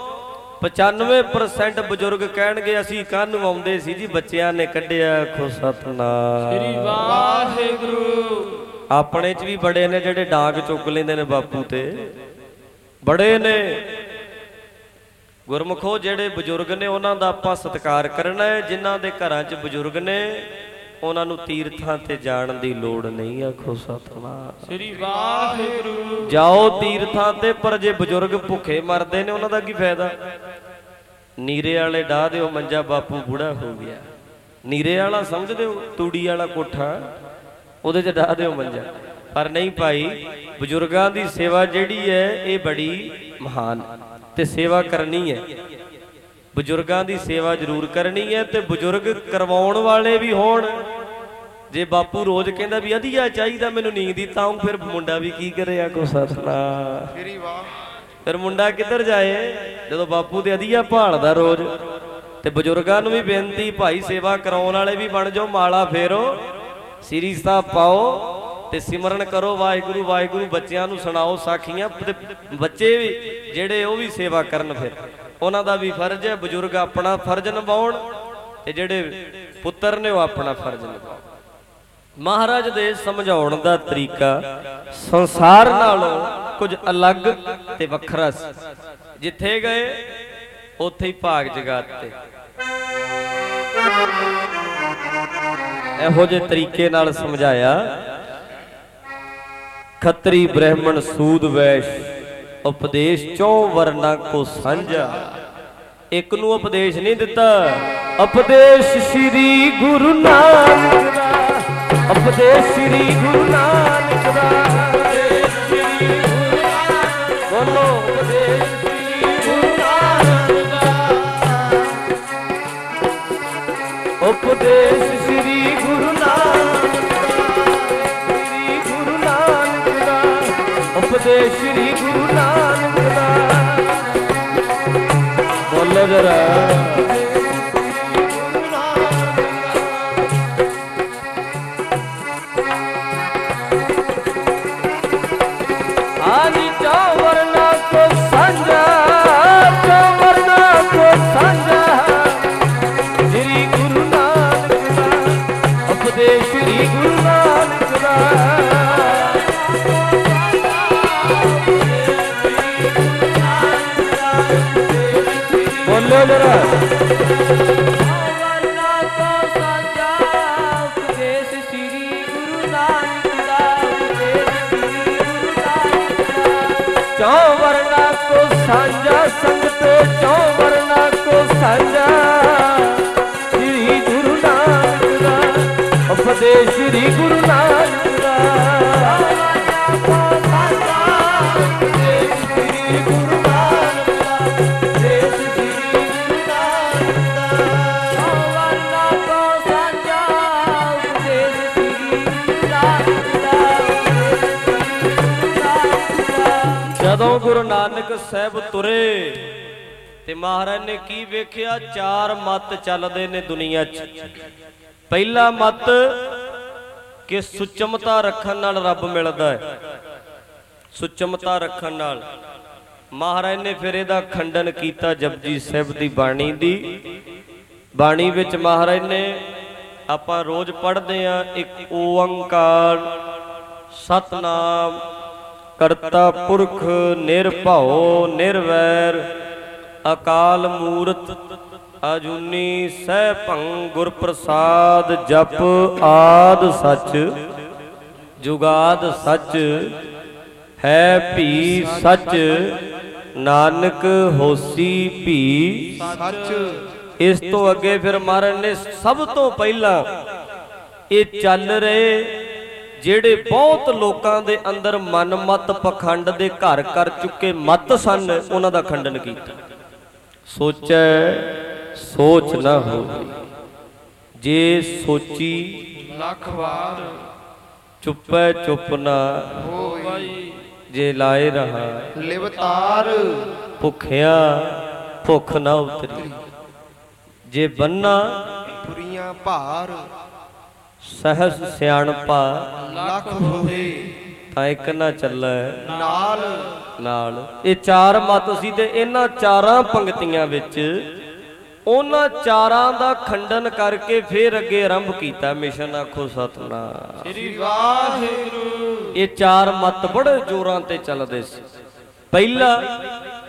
95% ਬਜ਼ੁਰਗ ਕਹਿਣਗੇ ਅਸੀਂ ਕਾਹਨੂੰ ਆਉਂਦੇ ਸੀ ਜੀ, ਬੱਚਿਆਂ ਨੇ ਕੱਢਿਆ। ਆਖੋ ਸਤਨਾਮ ਸ੍ਰੀ ਵਾਹਿਗੁਰੂ। ਆਪਣੇ 'ਚ ਵੀ ਬੜੇ ਨੇ ਜਿਹੜੇ ਡਾਂਗ ਚੁੱਕ ਲੈਂਦੇ ਨੇ ਬਾਪੂ ਤੇ, ਬੜੇ ਨੇ। ਗੁਰਮੁਖੋ ਜਿਹੜੇ ਬਜ਼ੁਰਗ ਨੇ ਉਹਨਾਂ ਦਾ ਆਪਾਂ ਸਤਿਕਾਰ ਕਰਨਾ ਹੈ। ਜਿਨ੍ਹਾਂ ਦੇ ਘਰਾਂ 'ਚ ਬਜ਼ੁਰਗ ਨੇ ਉਹਨਾਂ ਨੂੰ ਤੀਰਥਾਂ ਤੇ ਜਾਣ ਦੀ ਲੋੜ ਨਹੀਂ। ਆਖੋ ਸਤਨਾਮ ਸ੍ਰੀ ਵਾਹਿਗੁਰੂ। ਜਾਓ ਤੀਰਥਾਂ ਤੇ, ਪਰ ਜੇ ਬਜ਼ੁਰਗ ਭੁੱਖੇ ਮਰਦੇ ਨੇ ਉਹਨਾਂ ਦਾ ਕੀ ਫਾਇਦਾ? ਨੀਰੇ ਵਾਲੇ ਡਾਹ ਦਿਓ ਮੰਜਾ, ਬਾਪੂ ਬੁੜਾ ਹੋ ਗਿਆ। ਨੀਰੇ ਵਾਲਾ ਸਮਝਦੇ ਹੋ, ਤੂੜੀ ਵਾਲਾ ਕੋਠਾ, ਉਹਦੇ 'ਚ ਡਾਹ ਦਿਓ ਮੰਜਾ। ਪਰ ਨਹੀਂ ਭਾਈ, ਬਜ਼ੁਰਗਾਂ ਦੀ ਸੇਵਾ ਜਿਹੜੀ ਹੈ ਇਹ ਬੜੀ ਮਹਾਨ ਤੇ ਸੇਵਾ ਕਰਨੀ ਹੈ। ਬਜ਼ੁਰਗਾਂ ਦੀ ਸੇਵਾ ਜ਼ਰੂਰ ਕਰਨੀ ਹੈ ਤੇ ਬਜ਼ੁਰਗ ਕਰਵਾਉਣ ਵਾਲੇ ਵੀ ਹੋਣ। ਜੇ ਬਾਪੂ ਰੋਜ਼ ਕਹਿੰਦਾ ਵੀ ਵਧੀਆ ਚਾਹੀਦਾ ਮੈਨੂੰ ਨੀਂਦ ਦੀ, ਤਾਂ ਫਿਰ ਮੁੰਡਾ ਵੀ ਕੀ ਕਰੇ? ਆਖੋ ਸਤਨਾਮ ਸ੍ਰੀ ਵਾਹ। ਫਿਰ ਮੁੰਡਾ ਕਿੱਧਰ ਜਾਏ ਜਦੋਂ ਬਾਪੂ ਤੇ ਵਧੀਆ ਭਾਲਦਾ ਰੋਜ਼। ਤੇ ਬਜ਼ੁਰਗਾਂ ਨੂੰ ਵੀ ਬੇਨਤੀ, ਭਾਈ ਸੇਵਾ ਕਰਾਉਣ ਵਾਲੇ ਵੀ ਬਣ ਜਾਓ, ਮਾਲਾ ਫੇਰੋ, ਸ੍ਰੀ ਸਾਹਿਬ ਪਾਓ ਤੇ ਸਿਮਰਨ ਕਰੋ ਵਾਹਿਗੁਰੂ ਵਾਹਿਗੁਰੂ। ਬੱਚਿਆਂ ਨੂੰ ਸੁਣਾਓ ਸਾਖੀਆਂ, ਤੇ ਬੱਚੇ ਵੀ ਜਿਹੜੇ ਉਹ ਵੀ ਸੇਵਾ ਕਰਨ। ਫਿਰ ਉਹਨਾਂ ਦਾ ਵੀ ਫਰਜ਼ ਹੈ, ਬਜ਼ੁਰਗ ਆਪਣਾ ਫਰਜ਼ ਨਿਭਾਉਣ ਤੇ ਜਿਹੜੇ ਪੁੱਤਰ ਨੇ ਉਹ ਆਪਣਾ ਫਰਜ਼ ਨਿਭਾਉਣ। ਮਹਾਰਾਜ ਦੇ ਸਮਝਾਉਣ ਦਾ ਤਰੀਕਾ ਸੰਸਾਰ ਨਾਲੋਂ ਕੁਝ ਅਲੱਗ ਤੇ ਵੱਖਰਾ ਸੀ। ਜਿੱਥੇ ਗਏ ਉੱਥੇ ਹੀ ਭਾਗ ਜਗਾਤੇ। ਇਹੋ ਜਿਹੇ ਤਰੀਕੇ ਨਾਲ ਸਮਝਾਇਆ। ਖੱਤਰੀ ਬ੍ਰਾਹਮਣ ਸੂਦ ਵੈਸ਼ ਉਪਦੇਸ਼ 4 ਵਰਨਾ ਕੋ ਸਾਂਝਾ। ਇੱਕ ਨੂੰ ਉਪਦੇਸ਼ ਨਹੀਂ ਦਿੱਤਾ, ਉਪਦੇਸ਼ ਸ੍ਰੀ ਗੁਰੂ ਨਾਨਕ ਦਾ, ਉਪਦੇਸ਼ ਸ੍ਰੀ ਗੁਰੂ ਨਾਨਕ ਦਾ। ਬੋਲੋ ਉਪਦੇਸ਼ ਸ੍ਰੀ ਗੁਰੂ ਨਾਨਕ ਦਾ, ਉਪਦੇਸ਼ ਸ੍ਰੀ ਗੁਰੂ ਨਾਨਕ ਦਾ, ਉਪਦੇਸ਼ ਸ੍ਰੀ ਗੁਰੂ ਨਾਨਕ ਦਾ। ਬੋਲੋ ਜਰਾ ਆਨੀ ਚੌਵਰਨਾ ਕੋ ਸਾਂਝਾ, ਚੌਵਰਨਾ ਕੋ ਸਾਂਝਾ, ਸ੍ਰੀ ਗੁਰੂ ਨਾਨਕ ਦਾ, ਉਪਦੇਸ਼ ਸ੍ਰੀ ਗੁਰੂ ਨਾਨਕ ਦਾ। ਬੋਲੋ ਜਰਾ ਵਰਨਾ ਕੋ ਸਾਂਝਾ, ਉਪਦੇਸ਼ ਸ੍ਰੀ ਗੁਰੂ ਨਾਨਕ ਦਾ, ਉਪਦੇਸ਼ ਸ੍ਰੀ ਗੁਰੂ ਨਾਨਕ ਦਾ। ਚੌ ਵਰਨਾ ਕੋ ਸਾਂਝਾ ਸੰਗਤ, ਚੌ ਵਰਨਾ ਕੋ ਸਾਂਝਾ, ਜਦੋਂ ਗੁਰੂ ਨਾਨਕ ਸਾਹਿਬ ਤੁਰੇ ਤੇ ਮਹਾਰਾਜ ਨੇ ਕੀ ਵੇਖਿਆ? ਚਾਰ ਮਤ ਚੱਲਦੇ ਨੇ ਦੁਨੀਆ 'ਚ। ਪਹਿਲਾ ਮਤ ਕਿ ਸੁਚਮਤਾ ਰੱਖਣ ਨਾਲ ਰੱਬ ਮਿਲਦਾ ਹੈ। ਸੁਚਮਤਾ ਰੱਖਣ ਨਾਲ ਮਹਾਰਾਜ ਨੇ ਫਿਰ ਇਹਦਾ ਖੰਡਨ ਕੀਤਾ। ਜਪਜੀ ਸਾਹਿਬ ਦੀ ਬਾਣੀ ਦੀ ਬਾਣੀ ਵਿੱਚ ਮਹਾਰਾਜ ਨੇ ਆਪਾਂ ਰੋਜ਼ ਪੜ੍ਹਦੇ ਆ, ਇੱਕ ਓੰਕਾਰ ਸਤਨਾਮ ਕਰਤਾ ਪੁਰਖ ਨਿਰਭਉ ਨਿਰਵੈਰ ਅਕਾਲ ਮੂਰਤ ਅਜੂਨੀ ਸੈਭੰ ਗੁਰ ਪ੍ਰਸਾਦ ਜਪ ਆਦ ਸੱਚ ਜੁਗਾਦ ਸੱਚ ਹੈ ਭੀ ਸੱਚ ਨਾਨਕ ਹੋਸੀ ਭੀ ਸੱਚ। ਇਸ ਤੋਂ ਅੱਗੇ ਫਿਰ ਮਹਾਰਾਜ ਨੇ ਸਭ ਤੋਂ ਪਹਿਲਾਂ ਇਹ ਚੱਲ ਰਹੇ ਜਿਹੜੇ ਬਹੁਤ ਲੋਕਾਂ ਦੇ ਅੰਦਰ ਮਨਮਤ ਪਖੰਡ ਦੇ ਘਰ ਕਰ ਚੁੱਕੇ ਮਤ ਸਨ, ਉਹਨਾਂ ਦਾ ਖੰਡਨ ਕੀਤਾ। ਸੋਚੈ ਸੋਚ ਨਾ ਹੋਵੇ, ਜੇ ਸੋਚੀ ਲੱਖ ਵਾਰ ਚੁੱਪੈ ਚੁੱਪ ਨਾ ਹੋਈ। ਜੇ ਲਾਏ ਰਹਾ ਲਿਵਤਾਰ ਭੁੱਖਿਆ ਭੁੱਖ ਨਾ ਉਤਰੀ। ਜੇ ਬੰਨਾ ਪੁਰੀਆਂ ਭਾਰ ਸਹਸ ਸਿਆਣਪਾ ਲੱਖ ਹੋਏ ਤਾਂ ਇੱਕ ਨਾ ਚੱਲੈ ਨਾਲ। ਨਾਲ। ਇਹ ਚਾਰ ਮਤ ਸੀ ਤੇ ਇਹਨਾਂ ਚਾਰਾਂ ਪੰਕਤੀਆਂ ਵਿੱਚ ਉਹਨਾਂ ਚਾਰਾਂ ਦਾ ਖੰਡਨ ਕਰਕੇ ਫਿਰ ਅੱਗੇ ਆਰੰਭ ਕੀਤਾ ਮਿਸ਼ਨ। ਆਖੋ ਸਤਿਨਾਮ ਸ੍ਰੀ ਵਾਹਿਗੁਰੂ। ਇਹ ਚਾਰ ਮਤ ਬੜੇ ਜ਼ੋਰਾਂ ਤੇ ਚੱਲਦੇ ਸੀ। ਪਹਿਲਾ